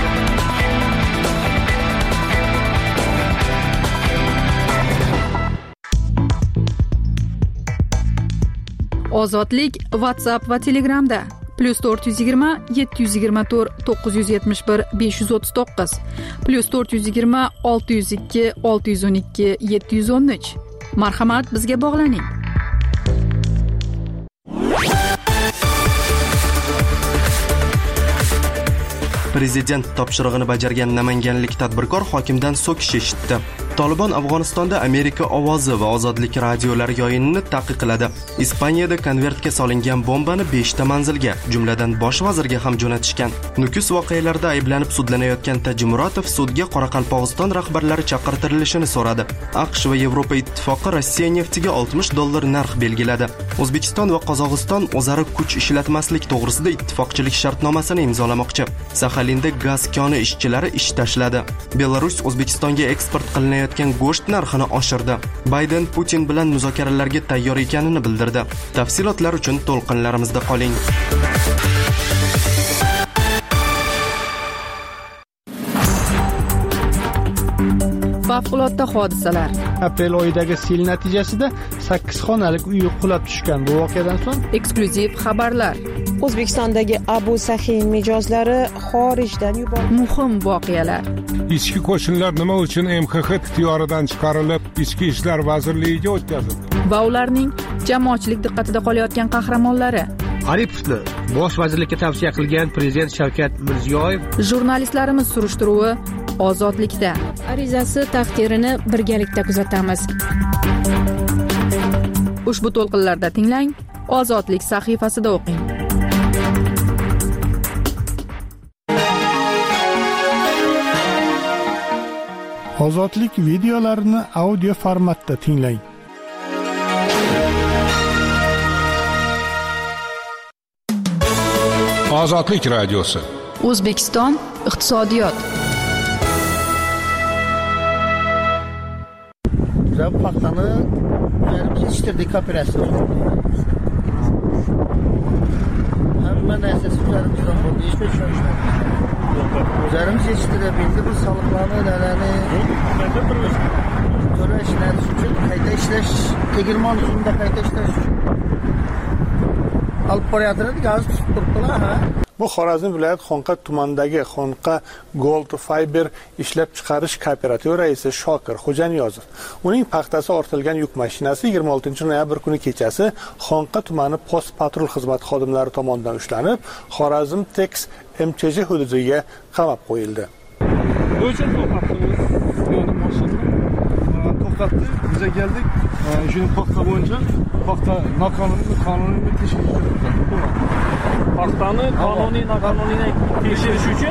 Ozodlik WhatsApp va Telegramda +420 724 971 539 +420 602 612 713. Marhamat, bizga bog'laning. Prezident topshirig'ini bajargan namanganlik tadbirkor hokimdan so'kish eshitdi. Tolibon Afg'onistonda Amerika ovozi va ozodlik radiolari yoyinini taqiqladi. Ispaniyada konvertga solingan bombani 5 ta manzilga, jumladan bosh vazirga ham jo'natishgan. Nukus voqealarida ayblanib sudlanayotgan Tajimuratov sudga Qoraqalpog'iston rahbarlari chaqirtirilishini so'radi. AQSh va Yevropa Ittifoqi Rossiya neftiga $60 narx belgiladi. O'zbekiston va Qozog'iston o'zaro kuch ishlatmaslik to'g'risida ittifoqchilik shartnomasini imzolamoqchi. Saxalinda gaz koni ishchilari ish tashladi. Belarus O'zbekistonga eksport qilinayotgan go'sht narxini oshirdi. Bayden Putin bilan muzokaralarga tayyor ekanini bildirdi. Tafsilotlar uchun to'lqinlarimizda qoling. Favqulodda hodisalar. Aprel oyidagi sel natijasida 8 xonalik uy qulab tushgan. Bu voqeadan so'ng eksklyuziv xabarlar. O'zbekistondagi Abu Sahin mijozlari xorijdan yuborildi. Muhim voqealar. Ichki qo'shinlar nima uchun MXX ixtiyoridan chiqarilib, Ichki ishlar vazirligiga o'tkazildi? Va ularning jamoatchilik diqqatida qolayotgan qahramonlari. Aripovni bosh vazirlikka tavsiya qilgan prezident Shavkat Mirziyoyev. Jurnalistlarimiz surishtiruvi Ozodlikda. Arizasi taqdirini birgalikda kuzatamiz. Ushbu to'lqinlarda tinglang, Ozodlik sahifasida o'qing. Ozodlik videolarini audio formatda tinglang. Ozodlik radiosi. O'zbekiston iqtisodiyot. Biz paxtani yetishtirdik kooperatsiya. Hamma narsasi o'zimizdan bo'ldi. Hech bir ishonch yo'q. O'zimiz yetishtirib, endi bu soliqlarni, to'lash uchun qayta ishlash, tegirmon uzumda qayta ishlash uchun olib borayotgandik, hozir tutib turibdilar. Bu Xorazm viloyat Xonqa tumanidagi Xonqa Gold Fiber ishlab chiqarish kooperativi raisi Shokir Xo'janiyozov. Uning paxtasi ortilgan yuk mashinasi 26-noyabr kuni kechasi Xonqa tumani post patrul xizmat xodimlari tomonidan ushlanib, Xorazm Tex MCJ hududiga qamab qo'yildi. O'sha to'xtatdi, biza keldik. Shuni paxta bo'yicha paxta qonuniy tekshirish kerak. Paxtani qonuniy tekshirish uchun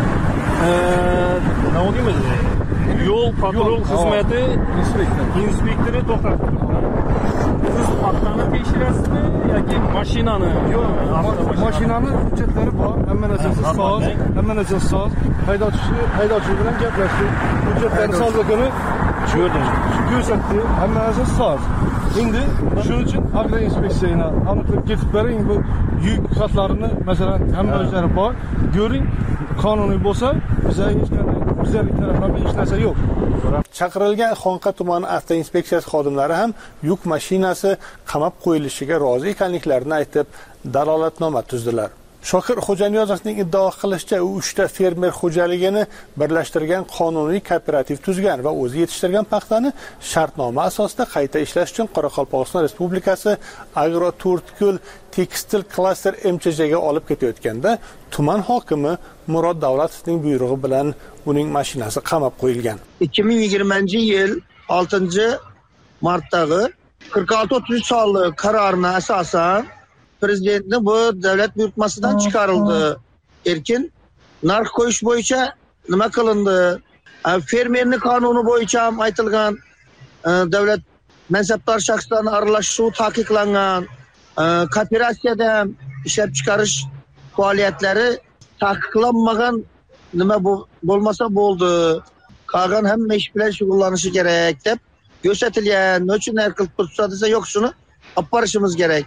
nima deymiz? Yo'l patrul xizmati inspektori to'xtatdi. Siz paxtani tekshirasizmi yoki mashinani? Yo'q, mashinani hujjatlari bor, hamma narsasi soz, hamma narsasi soz. Haydovchi bilan gaplashdik. Hujjatlarni sozligini ko'rsatdi, hamma narsa soz. Endi shuning uchun agrar inspeksiyani aniqlab ketib bering, bu yuk xatlarini masalan hamma o'zlari bor. Ko'ring, qonuniy bo'lsa, bizga hech qanday bizalik tarafdan hech narsa yo'q. Chaqirilgan Xonqa tumani avtoinspeksiyasi xodimlari ham yuk mashinasi qamab qo'yilishiga rozi ekanliklarini aytib, dalolatnoma tuzdilar. Shokir Xo'janiyozovning iddao qilishicha, u 3 ta fermer xo'jaligini birlashtirgan qonuniy kooperativ tuzgan va o'zi yetishtirgan paxtani shartnoma asosida qayta ishlash uchun Qoraqalpog'iston Respublikasi Agro-Turtkul Tekstil klaster MCJga olib ketayotganda tuman hokimi Murod Davlatovning buyrug'i bilan uning mashinasi qamab qo'yilgan. 2020-yil 6-martdagi 46-33 sonli qarorina asosan Prezidentning bu davlat buyurtmasidan chiqarildi. Erkin narx qo'yish bo'yicha nima qilindi? Fermerning qonuni bo'yicha ham aytilgan davlat mansabdor shaxslarning aralashuvi taqiqlangan. Kooperatsiyada ham ishlab chiqarish faoliyatlari taqiqlanmagan, nima bo'lmasa bo'ldi. Qolgan hamma ish bilan shug'ullanishi kerak deb ko'rsatilgan. Nechun narx qilib tursa desa, yo'q, shuni olib borishimiz kerak.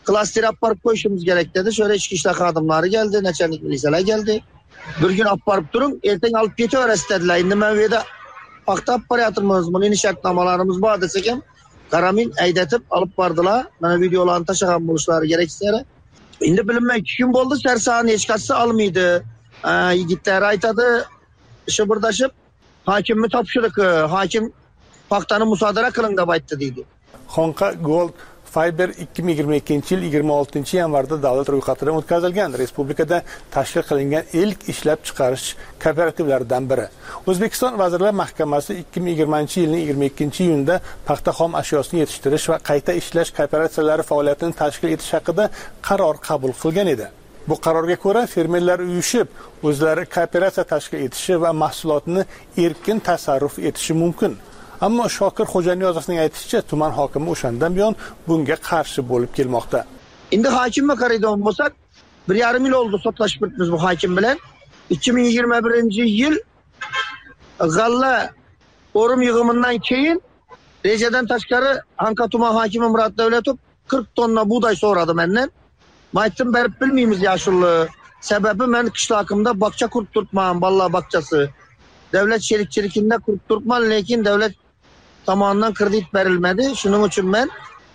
klaster aparıp koyuşumuz gerek dedi. Şöyle içki işler kadınları geldi, neçenlik miliseler geldi. Bir gün aparıp durun, erten alıp geçiver dediler. Şimdi ben de paxta aparatımız, bunu şartnamalarımız var desem, karamin eydetip alıp vardılar. Bana videolarını taşıyan buluşları gerekse. Şimdi bilinmem 2 gün oldu, sersan hiç kaçsa almıydı. Yigitler aytadı, şıbırdaşıp, hakimimi tapşırık, hakim paxtanı musadara kılın da bayttı deydi. Xonqa Gold Fiber 2022 yil 26 yanvarda davlat ro'yxatidan o'tkazilgan. Respublikada tashkil qilingan ilk ishlab chiqarish kooperativlaridan biri. O'zbekiston Vazirlar Mahkamasi 2020 yilning 22 iyunida paxta xom ashyosini yetishtirish va qayta ishlash kooperatsiyalari faoliyatini tashkil etish haqida qaror qabul qilgan edi. Bu qarorga ko'ra fermerlar uyushib, o'zlari kooperatsiya tashkil etishi va mahsulotni erkin tasarruf etishi mumkin. Ammo Shokir Xo'janiyozovning aytishicha, tuman hokimi o'shandan buyon bunga qarshi bo'lib kelmoqda. Endi hokimga qaraydigan bo'lsak, 1,5 yil oldu sotlashib o'tmiz bu hokim bilan. 2021-yil g'alla o'rim yig'imidan keyin rejadan tashqari Anka tuman hokimi Murat Davletov 40 tonna buğday so'radi mendan. Men aytdim, berib bilmaymiz yaşulli. Sababi men qishloqimda bog'cha qurib turibman, balla bog'chasi. Devlet şerikçilikinde kurup turibman, lekin devlet tomonidan kredit berilmedi. Şunun için ben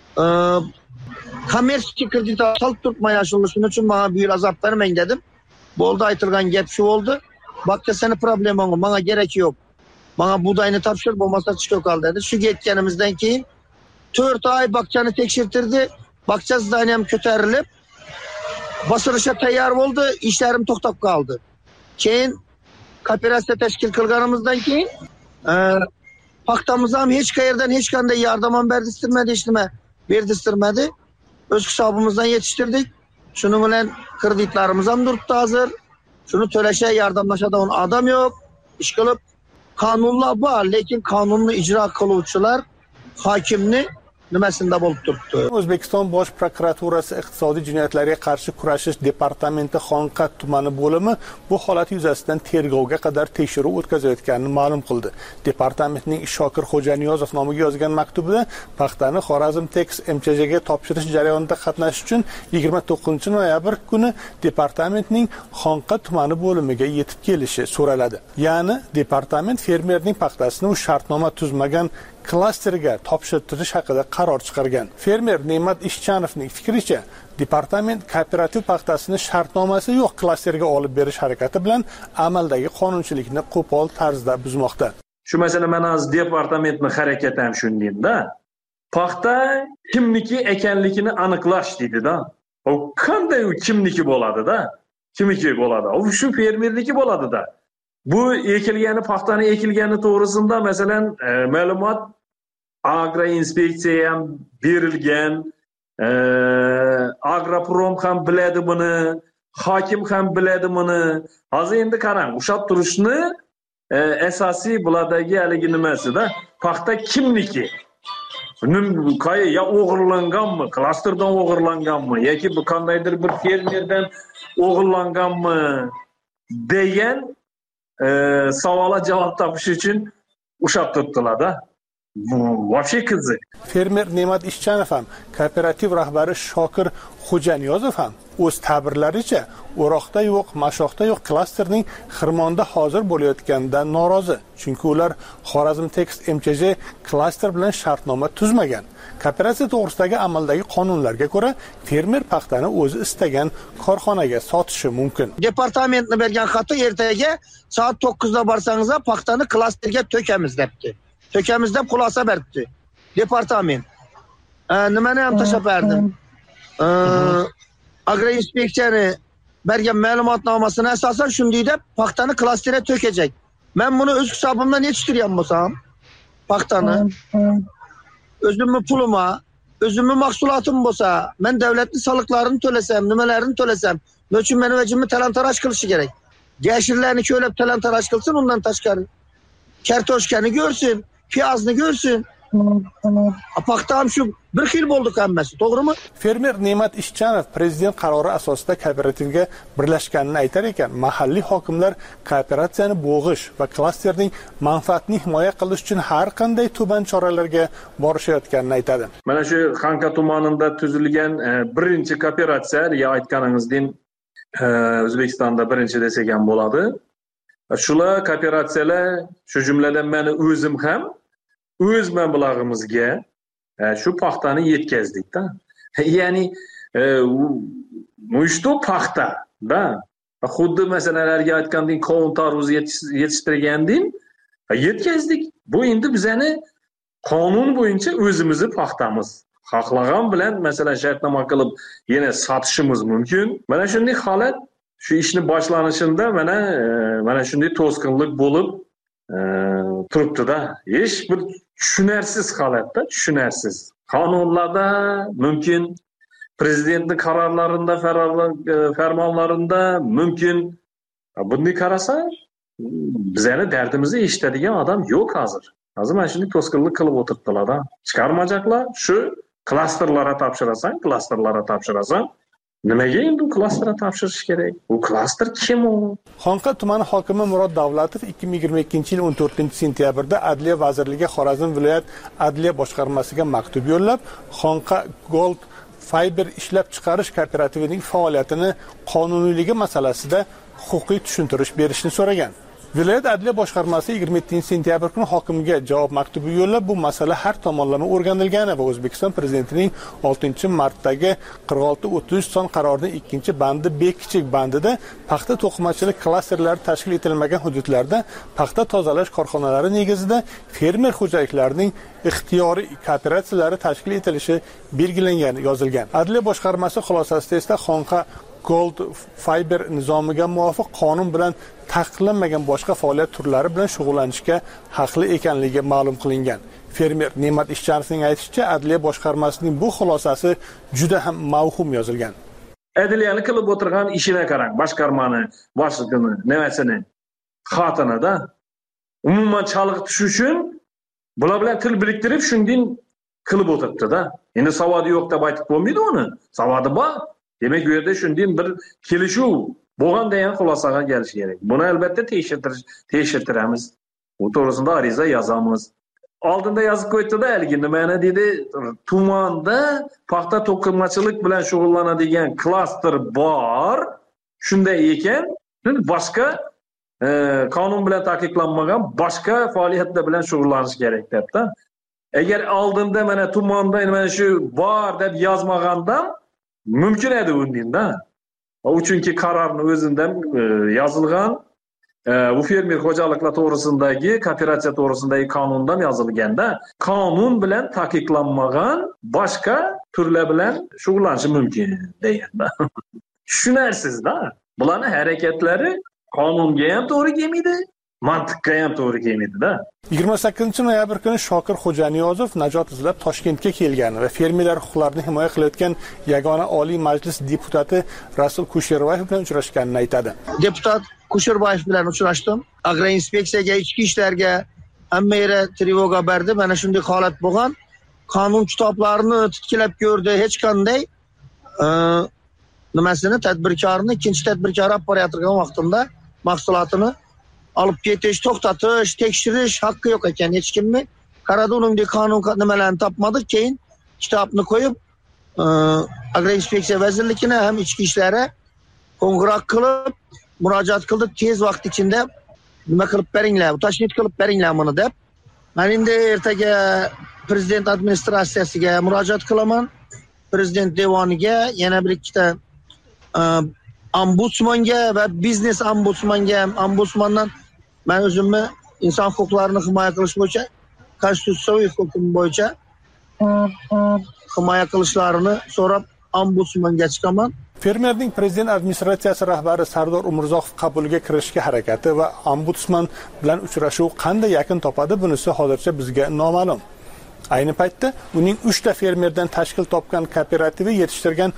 kommersiya kredit alıp turibman yaşulli. Şunun için bana büyük azap vermeyin dedim. Bolda aytılgan gap şu oldu. Bakça seni problem oldu, bana gerek yok. Bana buğdayını tapşır, olmasa çıkıyor kal dedi. Şu getkenimizden keyin 4 ay bakçanı tekşirtirdi. Bakça zdaniyem köterilip basılışa tayyor oldu. İşlerim to'xtab kaldı. Keyin kooperatsiya tashkil qilganimizdan keyin paxtamiz ham hech qayerdan hech qanday yordam ham berdirmadi. O'z hisobimizdan yetishtirdik. Shuning bilan kreditlarimiz ham turibdi hozir. Shuni to'lasha yordamlashadigan odam yo'q. Ish qilib qonunlar bor, lekin qonunni ijro qiluvchilar hokimni nimasida bo'lib turibdi. O'zbekiston Bosh prokuraturasi iqtisodiy jinoyatlarga qarshi kurashish departamenti Xonqat tumani bo'limi bu holat yuzasidan tergovga qadar tekshiruv o'tkazayotganini ma'lum qildi. Departamentning Shokir Xo'janiyozov nomiga yozgan maktubida paxtani Xorazm Tex MCJga topshirish jarayonida qatnashish uchun 29 noyabr kuni departamentning Xonqat tumani bo'limiga yetib kelishi so'raladi. Ya'ni departament fermerning paxtasini shartnoma tuzmagan klasterga topshirtirish haqida qaror chiqargan. Fermer Ne'mat Ishchanovning fikricha, departament kooperativ paxtasini shartnomasi yo'q klasterga olib berish harakati bilan amaldagi qonunchilikni qo'pol tarzda buzmoqda. Shu masala mana hozir departamentning harakati ham shundayda. Paxta kimniki ekanligini aniqlash deydi-da. O qanday kimniki bo'ladi-da? Kimniki bo'ladi? O shu fermerniki bo'ladi-da. Bu ekilgani paxtani ekilgani to'g'risida masalan ma'lumot agroinspeksiya ham berilgan, Agroprom ham biladi buni, hokim ham biladi buni. Hozir endi qarang, ushab turishni asosiy bulardagi haligi nimasi-da, paxta kimniki? Ya o'g'irlanganmi, klasterdan o'g'irlanganmi yoki bu qandaydir bir fermerdan o'g'irlanganmi degan savolga javob topish uchun ushab turibdilar-da. Вообще qiziq. Fermer Ne'mat Ishchanov ham, kooperativ rahbari Shokir Xo'janiyozov ham o'z ta'birlaricha O'roqda yo'q, Mashoqda yo'q klasterning Xirmonda hozir bo'layotganidan norozi. Chunki ular Xorazm Tex MCJ klaster bilan shartnoma tuzmagan. Kooperatsiya to'g'risidagi amaldagi qonunlarga ko'ra, fermer paxtani o'zi istagan korxonaga sotishi mumkin. Departamentni bergan xati ertaga soat 9da borsangiz, paxtani klasterga to'kamiz debdi. To'kamiz deb xulosa berdi. Departament. Nimani ham tashlab berdim. Agroinspeksiyani bergan ma'lumotnomasini asosan shunday deb paxtani klasterga to'kajak. Men buni o'z hisobimdan yetishtirgan bo'lsam, paxtani o'zimni pulima, o'zimni mahsulotim bo'lsa, men davlatning soliqlarini to'lasam, nimalarini to'lasam, nechun meni vajimni talon-taroj qilishi kerak? Gashirlarni ko'lab talon-taroj qilsin, undan tashqari kartoshkani ko'rsin, piyozni ko'rsin, Paxta ham shu bir xil bo'ldi hammasi, to'g'rimi? Fermer Ne'mat Ishchanov prezident qarori asosida kooperativga birlashganini aytar ekan, mahalliy hokimlar kooperatsiyani bo'g'ish va klasterning manfaatini himoya qilish uchun har qanday tuban choralarga borishayotganini aytadi. Mana shu Xanqa tumanida tuzilgan birinchi kooperatsiya, ya aytganingizdek, O'zbekistonda birinchi desak ham bo'ladi. Shular kooperatsiyalar, shu jumladan meni o'zim ham o'z mablag'imizga shu paxtani yetkazdik-da. Ya'ni mushto paxta, da. Xuddi masalalarga aytgandek, qovun tarvuz yetishtirgandek yetkazdik. Bu endi bizani qonun bo'yicha o'zimizni paxtamiz. Xohlagan bilan masalan shartnoma qilib yana sotishimiz mumkin. Mana shunday holat shu ishni boshlanishida mana shunday to'sqinlik bo'lib turibdi-da. Hech bir tushunarsiz holatda, tushunarsiz. Qonunlarda mumkin, prezidentning qarorlarida, farmonlarida mumkin. Bunday qarasa, bizani dardimizni eshitadigan odam yo'q hozir. Hozir mana shunday to'sqinlik qilib o'tiribdilar-da. Chiqarmajaqlar, shu klasterlarga topshirasan. Nimaga endi klasterga topshirish kerak? Bu klaster kim u? Xonqa tumani hokimi Murod Davlatov 2022-yil 14-sentyabrda Adliya vazirligi Xorazm viloyat Adliya boshqarmasiga maktub yo'llab, Xonqa Gold Fiber ishlab chiqarish kooperativining faoliyatini qonuniyligi masalasida huquqiy tushuntirish berishni so'ragan. Viloyat Adliya boshqarmasi 27-sentyabr kuni hokimga javob maktubi yo'llab, bu masala har tomonlama o'rganilgani va O'zbekiston prezidentining 6-martdagi 46-30 son qarorining 2-bandi B kichik bandida paxta to'qimachilik klasterlari tashkil etilmagan hududlarda paxta tozalash korxonalari negizida fermer xo'jaliklarining ixtiyoriy kooperatsiyalari tashkil etilishi belgilangan yozilgan. Adliya boshqarmasi xulosasida esa Xonqa Gold Fiber nizomiga muvofiq qonun bilan taqiqlanmagan boshqa faoliyat turlari bilan shug'ullanishga haqli ekanligi ma'lum qilingan. Fermer Ne'mat Ishchanovning aytishicha, Adliya boshqarmasining bu xulosasi juda ham mavhum yozilgan. Adliyani qilib o'tirgan ishini qarang, boshqarmani boshlig'ini, nimasini, xotinida umuman chalg'itish uchun bular bilan til biriktirib shunday qilib o'tiribdi-da. Endi savodi yo'q deb aytib bo'lmaydi uni. Savodi bor. Demak, bu yerda shunday bir kelishuv bo'lganda ham xulosaga kelish kerak. Buni albatta tekshirtiramiz. Bu to'g'risida ariza yozamiz. Oldinda yozib qo'ydi-da, haligi nimani dedi, tumanda paxta to'qimachilik bilan shug'ullanadigan klaster bor. Shunday ekan, boshqa qonun bilan taqiqlanmagan boshqa faoliyatlar bilan shug'ullanish kerak debdi. Agar oldinda mana tumanda mana shu bor deb yozmagandan mumkin edi undinda. Chunki qarorni o'zidan yozilgan, bu fermer xo'jaliklar to'g'risidagi, kooperatsiya to'g'risidagi qonundan yozilganda, qonun bilan taqiqlanmagan boshqa turlar bilan shug'ullanish mumkin deganda. Tushunarsiz-da. Bularning harakatlari qonunga ham to'g'ri kelmaydi, mantiqqa ham to'g'ri kelmaydi-da. 28-noyabr kuni Shokir Xo'janiyozov najot izlab Toshkentga kelgan va fermerlar huquqlarini himoya qilayotgan yagona Oliy Majlis deputati Rasul Kusherbayev bilan uchrashganini aytadi. Deputat Kusherbayev bilan uchrashdim. Agroinspeksiyaga, ichki ishlarga hamma yerga trevoga berdi. Mana shunday holat bo'lgan. Qonun kitoblarini titkilab ko'rdi. Hech qanday nimasini tadbirkorni ikkinchi tadbirkor olib borayotgan vaqtimda mahsulotini olib ketish, to'xtatish, tekshirish haqqi yo'q ekan hech kimni. Qaradi uningda qonun nimalarni topmadik, keyin kitobni qo'yib Agroinspeksiya vazirligine ham ichki ishlari qo'ng'iroq qilib murojaat qildik, tez vaqt ichida nima qilib beringlar, tashrif qilib beringlar buni deb. Men endi ertaga prezident administratsiyasiga murojaat qilaman, prezident devoniga, yana bir ikkita ombudsmanga va biznes ombudsmandan men o'zimni inson huquqlarini himoya qilish bo'yicha konstitutsiyaviy huquqim bo'yicha himoya qilishlarini so'rab ombudsmanga chiqaman. Fermerning prezident administratsiyasi rahbari Sardor Umurzoqov qabuliga kirishga harakati va ombudsman bilan uchrashuv qanday yakun topadi, bunisi hozircha bizga noma'lum. Ayni paytda uning 3 ta fermerdan tashkil topgan kooperativi yetishtirgan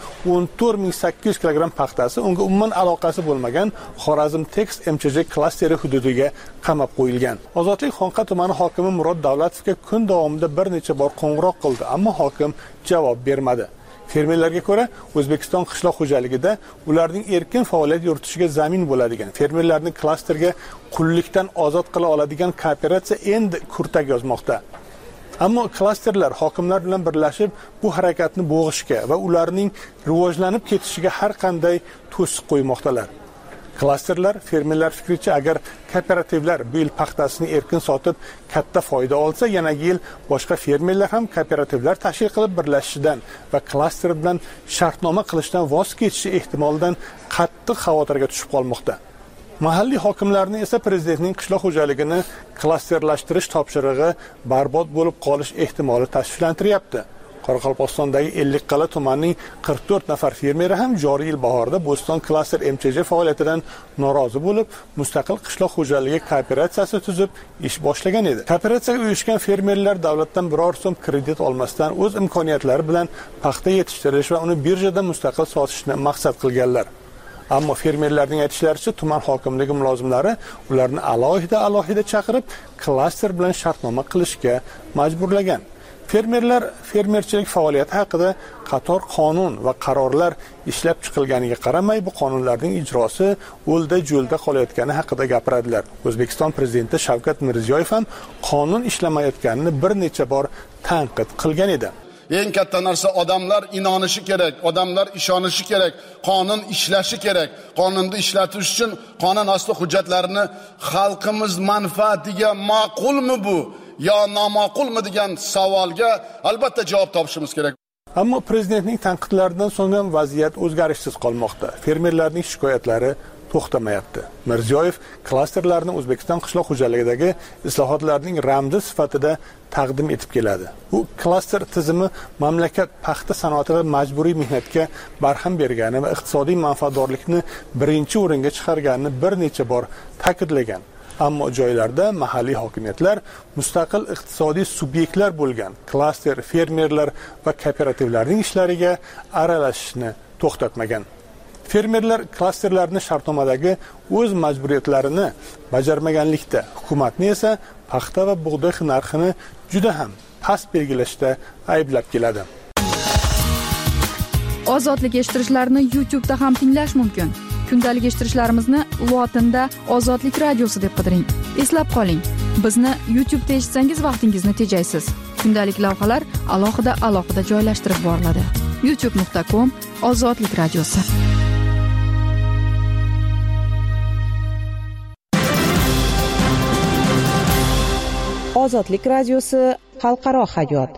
14800 kg paxtasi unga umuman aloqasi bo'lmagan Xorazm Tex MCJ klasteri hududiga qamab qo'yilgan. Ozodlik Xonqa tumani hokimi Murod Davlatovga kun davomida bir necha bor qo'ng'iroq qildi, ammo hokim javob bermadi. Fermerlarga ko'ra, O'zbekiston qishloq xo'jaligida ularning erkin faoliyat yuritishiga zamin bo'ladigan, fermerlarni klasterga qullikdan ozod qila oladigan kooperatsiya endi kurtak yozmoqda. Ammo klasterlar hokimlar bilan birlashib bu harakatni bo'g'ishga va ularning rivojlanib ketishiga har qanday to'siq qo'ymoqdalar. Klasterlar fermerlar fikricha agar kooperativlar bu yil paxtasini erkin sotib katta foyda olsa, yana yil boshqa fermerlar ham kooperativlar tashkil qilib birlashishidan va klaster bilan shartnoma qilishdan voz kechishi ehtimolidan qattiq xavotirga tushib qolmoqda. Mahalliy hokimlarning esa prezidentning qishloq xo'jaligini klasterlashtirish topshirig'i barbod bo'lib qolish ehtimoli tashvishlantiryapti. Qoraqalpog'istondagi Ellikqal'a tumanining 44 nafar fermeri ham joriy yil bahorda Bo'ston klaster MCJ faoliyatidan norozi bo'lib, mustaqil qishloq xo'jaligi kooperatsiyasi tuzib ish boshlagan edi. Kooperatsiyaga uyushgan fermerlar davlatdan biror so'm kredit olmasdan o'z imkoniyatlari bilan paxta yetishtirish va uni birjada mustaqil sotishni maqsad qilganlar. Ammo fermerlarning aytishlaricha, tuman hokimligi mulozimlari ularni alohida chaqirib, klaster bilan shartnoma qilishga majburlagan. Fermerlar fermerchilik faoliyati haqida qator qonun va qarorlar ishlab chiqilganiga qaramay, bu qonunlarning ijrosi o'lda-jo'lda qolayotgani haqida gapiradilar. O'zbekiston prezidenti Shavkat Mirziyoyev ham qonun ishlamayotganini bir necha bor tanqid qilgan edi. Eng katta narsa odamlar inonishi kerak, odamlar ishonishi kerak, qonun ishlashi kerak. Qonunni ishlatish uchun qonun asli hujjatlarini xalqimiz manfaatiga ma'qulmi bu yo noma'qulmi degan savolga albatta javob topishimiz kerak. Ammo prezidentning tanqidlaridan so'ng ham vaziyat o'zgarishsiz qolmoqda. Fermerlarning shikoyatlari to'xtamayapti. Mirziyoyev klasterlarni O'zbekiston qishloq xo'jaligidagi islohotlarning ramzi sifatida taqdim etib keladi. Bu klaster tizimi mamlakat paxta sanoatida majburiy mehnatga barham bergani va iqtisodiy manfaatdorlikni birinchi o'ringa chiqarganini bir necha bor ta'kidlagan. Ammo joylarda mahalliy hokimiyatlar mustaqil iqtisodiy subyektlar bo'lgan klaster, fermerlar va kooperativlarning ishlariga aralashishni to'xtatmagan. Fermerlar klasterlarni shartnomadagi o'z majburiyatlarini bajarmaganlikda, hukumatni esa paxta va bug'doy narxini juda ham past belgilashda ayblab keladi. Ozodlik eshittirishlarni YouTube'da ham tinglash mumkin. Kundalik eshittirishlarimizni lotinda Ozodlik radiosi deb qidiring. Eslab qoling, bizni YouTube'da eshitsangiz vaqtingizni tejaysiz. Kundalik lavhalar alohida joylashtirib boriladi. youtube.com/ozodlik radiosi. Ozodlik radiosi xalqaro hayot.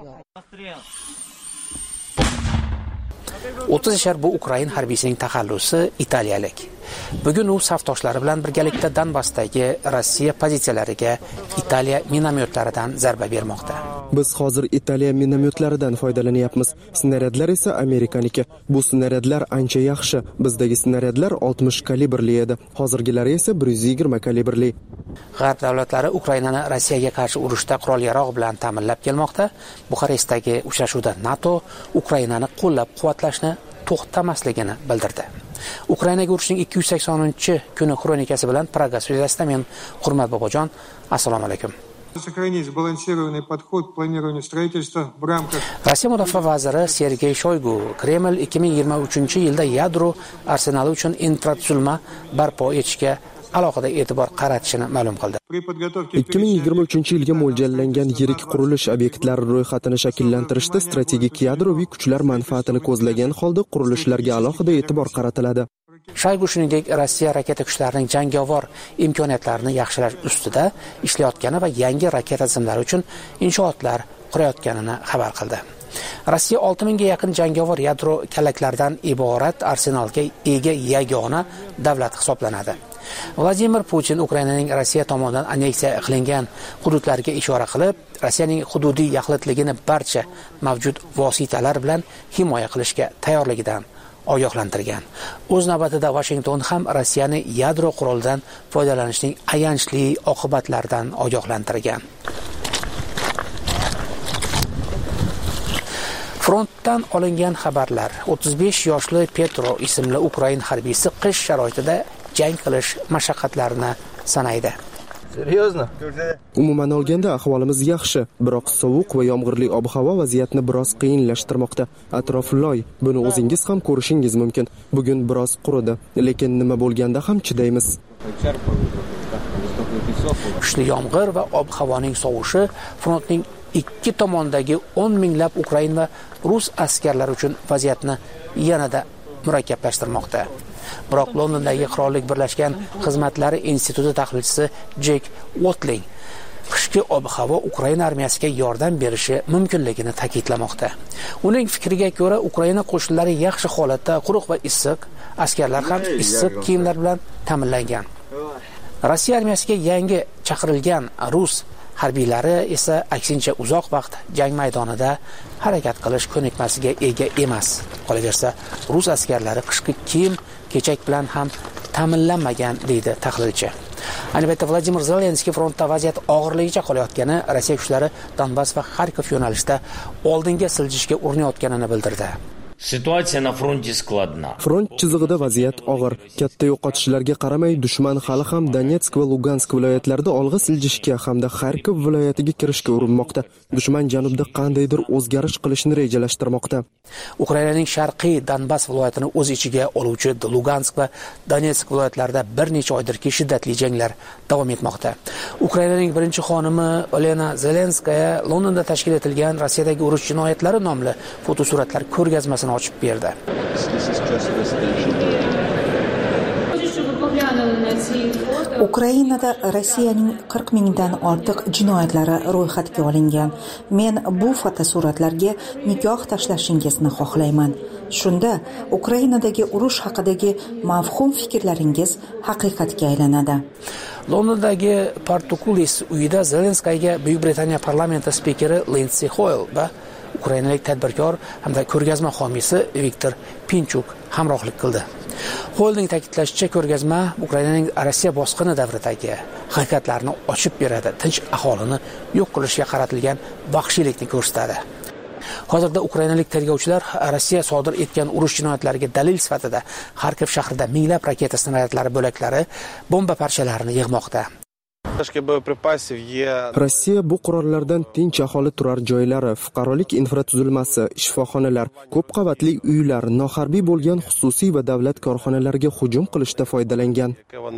30 yashar bu Ukrain harbiysining taxallusi italiyalik. Bugun u safdoshlari bilan birgalikda Donbassdagi Rossiya pozitsiyalariga Italiya minomyotlaridan zarba bermoqda. Biz hozir Italiya minomyotlaridan foydalanyapmiz. Snaryadlar esa Amerikaniki. Bu snaryadlar ancha yaxshi. Bizdagi snaryadlar 60 kalibrli edi. Hozirgilari esa 120 kalibrli. G'arb davlatlari Ukrainani Rossiyaga qarshi urushda qurol-yarog' bilan ta'minlab kelmoqda. Buxarestdagi uchrashuvda NATO Ukrainani qo'llab-quvvatlashni to'xtamasligini bildirdi. Ukrainaga urushning 280-kuni kronikasi bilan Praga studiyasida men Hurmat Bobojon. Assalomu alaykum. Rossiya mudofaa vaziri Sergey Shoygu Kreml 2023-yilda yadro arsenali uchun infratuzilma barpo etishga alohida e'tibor qaratishini ma'lum qildi. 2023-yilga mo'ljallangan yirik qurilish obyektlari ro'yxatini shakllantirishda strategik yadroviy kuchlar manfaatini ko'zlagan holda qurilishlarga alohida e'tibor qaratiladi. Shoygu shuningdek Rossiya raketa kuchlarining jangovar imkoniyatlarini yaxshilash ustida ishlayotgani va yangi raketa tizimlari uchun inshootlar qurayotganini xabar qildi. Rossiya 6000 ga yaqin jangovar yadro kalaklaridan iborat arsenalga ega yagona davlat hisoblanadi. Vladimir Putin Ukrainaning Rossiya tomonidan anneksiya qilingan hududlarga ishora qilib, Rossiyaning hududiy yaxlitligini barcha mavjud vositalar bilan himoya qilishga tayyorligidan ogohlantirgan. O'z navbatida Washington ham Rossiyani yadro qurolidan foydalanishning ayanchli oqibatlaridan ogohlantirgan. Frontdan olingan xabarlar 35 yoshli Petro ismli ukrain harbiysi qish sharoitida jang qilish mashaqqatlarini sanaydi. Umuman olganda ahvolimiz yaxshi, biroq sovuq va yomg'irli ob-havo vaziyatni biroz qiyinlashtirmoqda. Atrof loy, buni o'zingiz ham ko'rishingiz mumkin. Bugun biroz quridi, lekin nima bo'lganda ham chidaymiz. Kuchli yomg'ir va ob-havoning sovishi frontning ikki tomonidagi 10 minglab ukrain va rus askarlari uchun vaziyatni yanada murakkablashtirmoqda. Biroq Londondagi Qirollik birlashgan xizmatlari instituti tahlilchisi Jek Watling qishki ob-havo Ukraina armiyasiga yordam berishi mumkinligini ta'kidlamoqda. Uning fikriga ko'ra, Ukraina qo'shinlari yaxshi holatda, quruq va issiq, askarlar ham issiq kiyimlar bilan ta'minlangan. Rossiya armiyasiga yangi chaqirilgan rus harbiylari esa aksincha uzoq vaqt jang maydonida harakat qilish ko'nikmasiga ega emas. Qolaversa, rus askarlari qishki kiyim kechak bilan ham ta'minlanmagan deydi tahlilchi. Ayni paytda Vladimir Zelenskiy frontda vaziyat og'irligicha qolayotgani, Rossiya kuchlari Donbass va Xarkov yo'nalishida oldinga siljishga urinayotganini bildirdi. Situatsiya na fronti skladna. Front chizig'ida vaziyat og'ir. Katta yo'qotishlarga qaramay, dushman hali ham Donetsk va Lugansk viloyatlarida olg'a siljishga hamda Xarkov viloyatiga kirishga urinmoqda. Dushman janubda qandaydir o'zgarish qilishni rejalashtirmoqda. Ukrainaning sharqiy Donbass viloyatini o'z ichiga oluvchi Lugansk va Donetsk viloyatlarida bir necha oydirki shiddatli janglar davom etmoqda. Ukrainaning birinchi xonimi Olena Zelenskaya Londonda tashkil etilgan Rossiyadagi urush jinoyatlari nomli fotosuratlar ko'rgazmasini ochib berdi. Ukrainada Rossiyaning 40 mingdan ortiq jinoyatlari ro'yxatga olingan. Men bu fotosuratlarga nikoh tashlashingizni xohlayman. Shunda Ukrainadagi urush haqidagi mavhum fikrlaringiz haqiqatga aylanadi. Londondagi Portugulis uyida Zelenskayga Buyuk Britaniya parlamenti spikeri Lindsey Hoyle va ukrainalik tadbirkor hamda ko'rgazma homiysi Viktor Pinchuk hamrohlik qildi. Holding ta'kidlashicha, ko'rgazma Ukrainaning Rossiya bosqini davridagi haqiqatlarni ochib beradi, tinch aholini yo'q qilishga qaratilgan vahshiylikni ko'rsatadi. Hozirda ukrainalik tergovchilar Rossiya sodir etgan urush jinoyatlariga dalil sifatida Xarkov shahrida minglab raketa snaryadlari bo'laklari, bomba parchalarini yig'moqda. Rossiya bu qurollardan tinch aholi turar joylari, fuqarolik infratuzilmasi, shifoxonalar, ko'p qavatli uylar, noharbiy bo'lgan xususiy va davlat korxonalariga hujum qilishda foydalangan.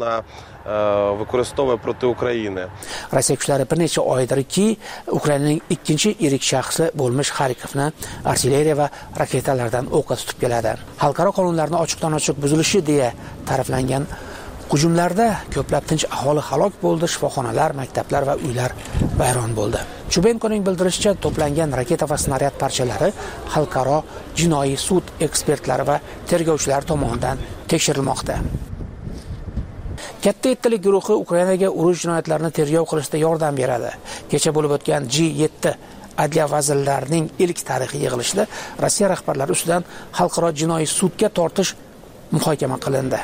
Rossiya kuchlari bir necha oydirki Ukrainaning ikkinchi yirik shaxsi bo'lmish Xarkovni artilleriya va raketalardan o'qqa tutib keladi. Xalqaro qonunlarning ochiqdan-ochiq buzilishi deya ta'riflangan hujumlarda ko'plab tinch aholi halok bo'ldi, shifoxonalar, maktablar va uylar vayron bo'ldi. Chubenkoning bildirishicha, to'plangan raketa va snaryad parchalari xalqaro jinoiy sud ekspertlari va tergovchilari tomonidan tekshirilmoqda. Katta yettalik guruhi Ukrainaga urush jinoyatlarini tergov qilishda yordam beradi. Kecha bo'lib o'tgan G7 adliya vazirlarining ilk tarixiy yig'ilishida Rossiya rahbarlari ustidan xalqaro jinoiy sudga tortish muhokama qilindi.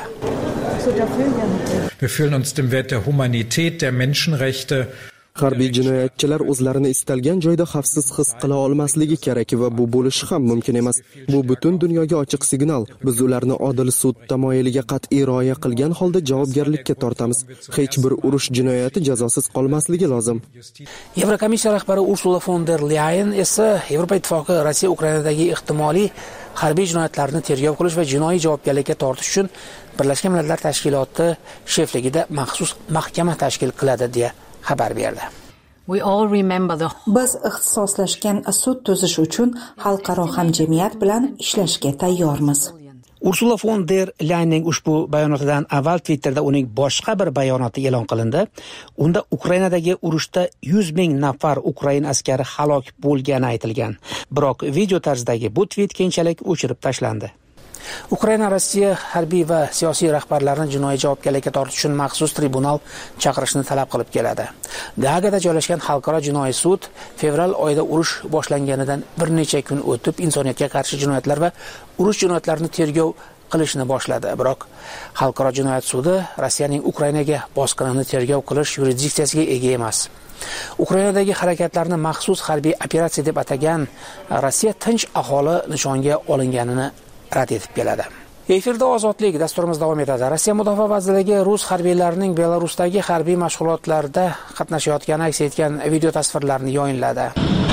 Wir fühlen uns dem Wert der Humanität, der Menschenrechte. Harbiy jinoyatchilar o'zlarini istalgan joyda xavfsiz his qila olmasligi kerak va bu bo'lishi ham mumkin emas. Bu butun dunyoga ochiq signal. Biz ularni odil sud tamoyiliga qat'iy rioya qilgan holda javobgarlikka tortamiz. Hech bir urush jinoyati jazosiz qolmasligi lozim. Yevrokomissiya rahbari Ursula von der Leyen esa Yevropa ittifoqi Rossiya Ukrainadagi ehtimoliy harbiy jinoyatlarni tergov qilish va jinoiy javobgarlikka tortish uchun Birlashgan Millatlar Tashkiloti shefligida maxsus mahkama tashkil qiladi deya xabar berdi. Biz ixtisoslashgan sud tuzish uchun xalqaro hamjamiyat bilan ishlashga tayyormiz. Ursula von der Leyenning ushbu bayonotidan avval Twitterda uning boshqa bir bayonoti e'lon qilindi. Unda Ukrainadagi urushda 100 ming nafar Ukrain askari halok bo'lgani aytilgan. Biroq video tarzidagi bu tweet keyinchalik o'chirib tashlandi. Ukraina Rossiya harbiy va siyosiy rahbarlarini jinoiy javobgarlikka tortish uchun maxsus tribunal chaqirishni talab qilib keladi. Gaagada joylashgan xalqaro jinoiy sud fevral oyida urush boshlanganidan bir necha kun o'tib insoniyatga qarshi jinoyatlar va urush jinoyatlarini tergov qilishni boshladi. Biroq xalqaro jinoyat sudi Rossiyaning Ukrainaga bosqinini tergov qilish yurisdiksiyasiga ega emas. Ukrainadagi harakatlarni maxsus harbiy operatsiya deb atagan Rossiya tinch aholi nishonga olinganini rad etib keladi. Efirda ozodlik dasturimiz davom etadi. Rossiya mudofaa vazirligi rus harbiylarining Belarusdagi harbiy mashg'ulotlarda qatnashayotgani aks etgan video tasvirlarni yayinladi.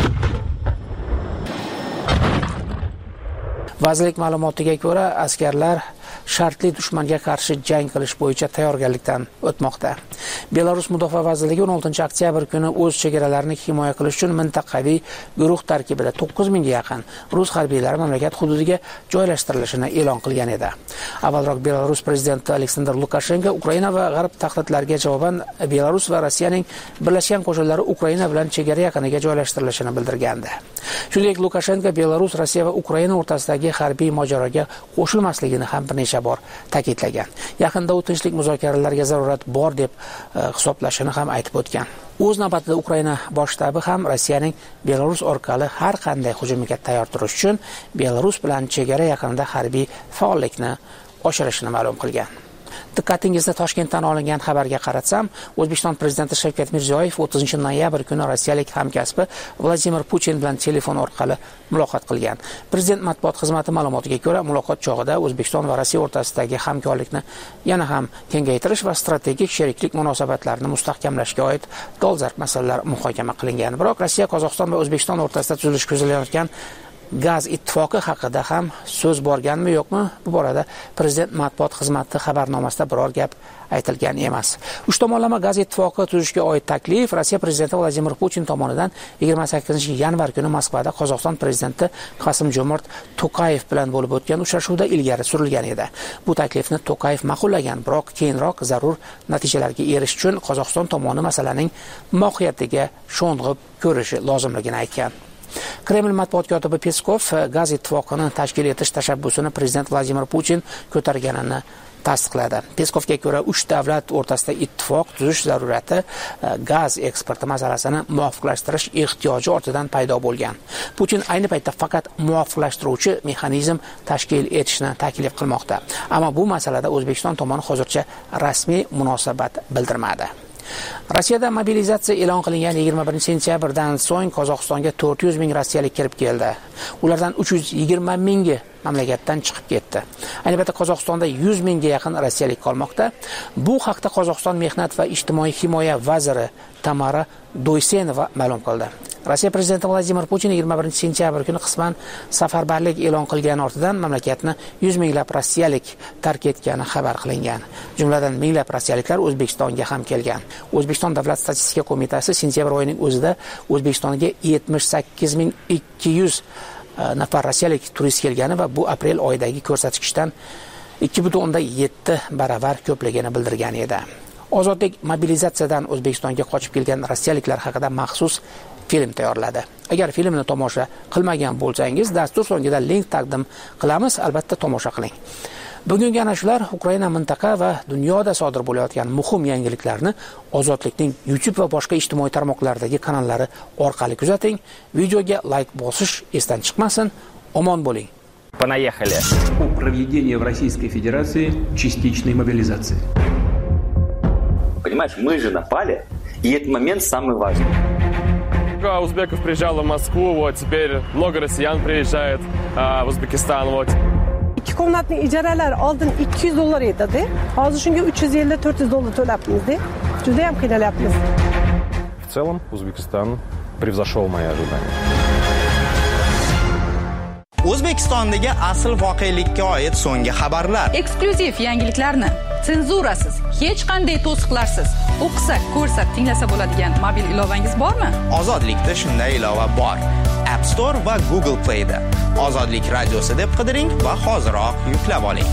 Vazirlik ma'lumotiga ko'ra, askarlar shartli dushmanga qarshi jang qilish bo'yicha tayyorgarlikdan o'tmoqda. Belarus mudofaa vazirligi 16-oktyabr kuni o'z chegaralarini himoya qilish uchun mintaqaviy guruh tarkibida 9000 ga yaqin rus harbiylari mamlakat hududiga joylashtirilishini e'lon qilgan edi. Avvalroq Belarus prezidenti Aleksandr Lukashenko Ukraina va g'arb tahdidlariga javoban Belarus va Rossiyaning birlashgan qo'shinlari Ukraina bilan chegara yaqiniga joylashtirilishini bildirgandi. Shuningdek, Lukashenko Belarus, Rossiya va Ukraina o'rtasidagi harbiy mojaroga qo'shilmasligini ham bir necha bor ta'kidlagan. Yaqinda u tinchlik muzokaralariga zarurat bor deb hisoblashini ham aytib o'tgan. O'z navbatida Ukraina bosh shtabi ham Rossiyaning Belarus orqali har qanday hujumga tayyor turish uchun Belarus bilan chegara yaqinida harbiy faollikni oshirishini ma'lum qilgan. Diqqatingizni Toshkentdan olingan xabarga qaratsam, O'zbekiston prezidenti Shavkat Mirziyoyev 30-noyabr kuni rossiyalik hamkasbi Vladimir Putin bilan telefon orqali muloqot qilgan. Prezident matbuot xizmati ma'lumotiga ko'ra, muloqot chog'ida O'zbekiston va Rossiya o'rtasidagi hamkorlikni yana ham kengaytirish va strategik sheriklik munosabatlarini mustahkamlashga oid dolzarb masalalar muhokama qilingan. Biroq Rossiya, Qozog'iston va O'zbekiston o'rtasida tuzilish ko'zlanayotgan gaz ittifoqi haqida ham so'z borganmi yo'qmi, bu borada prezident matbuot xizmati xabarnomasida biror gap aytilgan emas. Uch tomonlama gaz ittifoqi tuzishga oid taklif Rossiya prezidenti Vladimir Putin tomonidan 28-yanvar kuni Moskvada Qozog'iston prezidenti Qosim-Jomart To'qayev bilan bo'lib o'tgan uchrashuvda ilgari surilgan edi. Bu taklifni To'qayev ma'qullagan, biroq keyinroq zarur natijalarga erishish uchun Qozog'iston tomoni masalaning mohiyatiga sho'ng'ib ko'rishi lozimligini aytgan. Kreml matbuot kotibi Peskov gaz ittifoqini tashkil etish tashabbusini prezident Vladimir Putin ko'targanini tasdiqladi. Peskovga ko'ra 3 davlat o'rtasida ittifoq tuzish zarurati gaz eksporti masalasini muvofiqlashtirish ehtiyoji ortidan paydo bo'lgan. Putin ayni paytda faqat muvofiqlashtiruvchi mexanizm tashkil etishni taklif qilmoqda. Ammo bu masalada O'zbekiston tomoni hozircha rasmiy munosabat bildirmadi. Rossiyada mobilizatsiya e'lon qilingan 21-sentyabrdan so'ng Qozog'istonga 400 ming rossiyalik kirib keldi. Ulardan 320 mingi mamlakatdan chiqib ketdi. Ayni paytda Qozog'istonda 100 mingga yaqin rossiyalik qolmoqda. Bu haqda Qozog'iston mehnat va ijtimoiy himoya vaziri Tamara Doysenova ma'lum qildi. Rossiya prezidenti Vladimir Putin 21-sentyabr kuni qisman safarbarlik e'lon qilgan ortidan mamlakatni 100 minglab rossiyalik tark etgani xabar qilingan. Jumladan minglab rossiyaliklar O'zbekistonga ham kelgan. O'zbekiston Davlat statistika qo'mitasi sentyabr oyining o'zida O'zbekistonga 78200 nafar rossiyalik turist kelgani va bu aprel oyidagi ko'rsatkichdan 2.7 baravar ko'pligini bildirgan edi. Ozodlik mobilizatsiyadan O'zbekistonga qochib kelgan rossiyaliklar haqida maxsus film tayyorladi. Agar filmni tomosha qilmagan bo'lsangiz, dastur so'ngida link taqdim qilamiz, albatta tomosha qiling. Bugungi ana shular Ukraina mintaqa va dunyoda sodir bo'layotgan muhim yangiliklarni Ozodlikning YouTube va boshqa ijtimoiy tarmoqlardagi kanallari orqali kuzating. Videoga like bosish esdan chiqmasin. Omon bo'ling. Понаехали. О проведении в Российской Федерации частичной мобилизации. Понимаешь, мы же напали, и этот момент самый важный. Много узбеков приезжало в Москву, вот теперь много россиян приезжает в Узбекистан, вот. 2 komnatning ijaralar oldin $200 edi. Hozir shunga $350-400 to'labmiz-da. Juda ham qiynalyapmiz. В целом Узбекистан превзошел мои ожидания. O'zbekistondagi asl voqelikka oid so'nggi xabarlar. Eksklyuziv yangiliklarni senzurasiz, hech qanday to'siqlarsiz o'qisak, ko'rsak, tinglasa bo'ladigan mobil ilovangiz bormi? Ozodlikda shunday ilova bor. App Store va Google Play da. Ozodlik radiosi deb qidiring va hoziroq yuklab oling.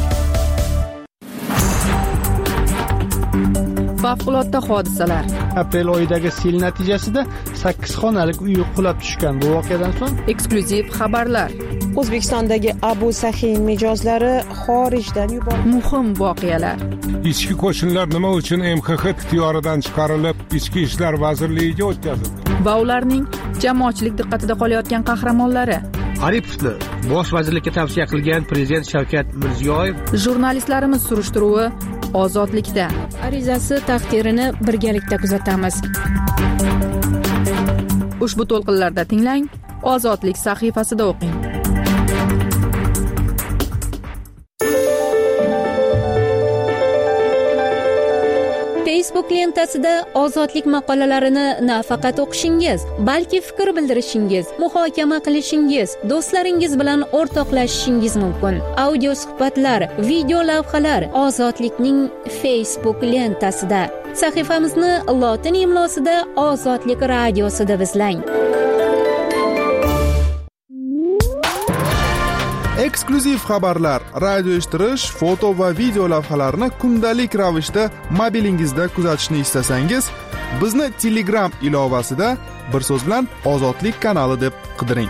Favqulodda hodisalar. Aprel oyidagi sel natijasida 8 xonalik uy qulab tushgan. Bu voqeadan so'ng eksklyuziv xabarlar. O'zbekistondagi Abu Sahin mijozlari xorijdan yuborildi. Muhim voqealar. Ichki qo'shinlar nima uchun MXX ixtiyoridan chiqarilib, Ichki ishlar vazirligiga o'tkazildi? Va ularning jamoatchilik diqqatida qolayotgan qahramonlari. Aripovni bosh vazirlikka tavsiya qilgan prezident Shavkat Mirziyoyev. Jurnalistlarimiz surishtiruvi Ozodlikda. Arizasi taqdirini birgalikda kuzatamiz. Ushbu to'lqinlarda tinglang, Ozodlik sahifasida o'qing. Facebook lentasida Ozodlik maqolalarini nafaqat o'qishingiz, balki fikr bildirishingiz, muhokama qilishingiz, do'stlaringiz bilan o'rtoqlashishingiz mumkin. Audio suhbatlar, video lavhalar Ozodlikning Facebook lentasida. Sahifamizni lotin imlosida Ozodlik radiosi deb izlang. Eksklyuziv xabarlar, radio eshittirish, foto va video lavhalarni kundalik ravishda mobilingizda kuzatishni istasangiz, bizni Telegram ilovasida bir so'z bilan Ozodlik kanali deb qidiring.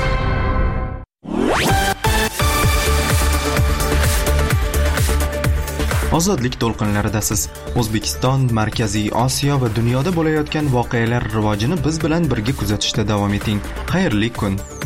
Ozodlik to'lqinlaridasiz. O'zbekiston, Markaziy Osiyo va dunyoda bo'layotgan voqealar rivojini biz bilan birga kuzatishda davom eting. Xayrli kun.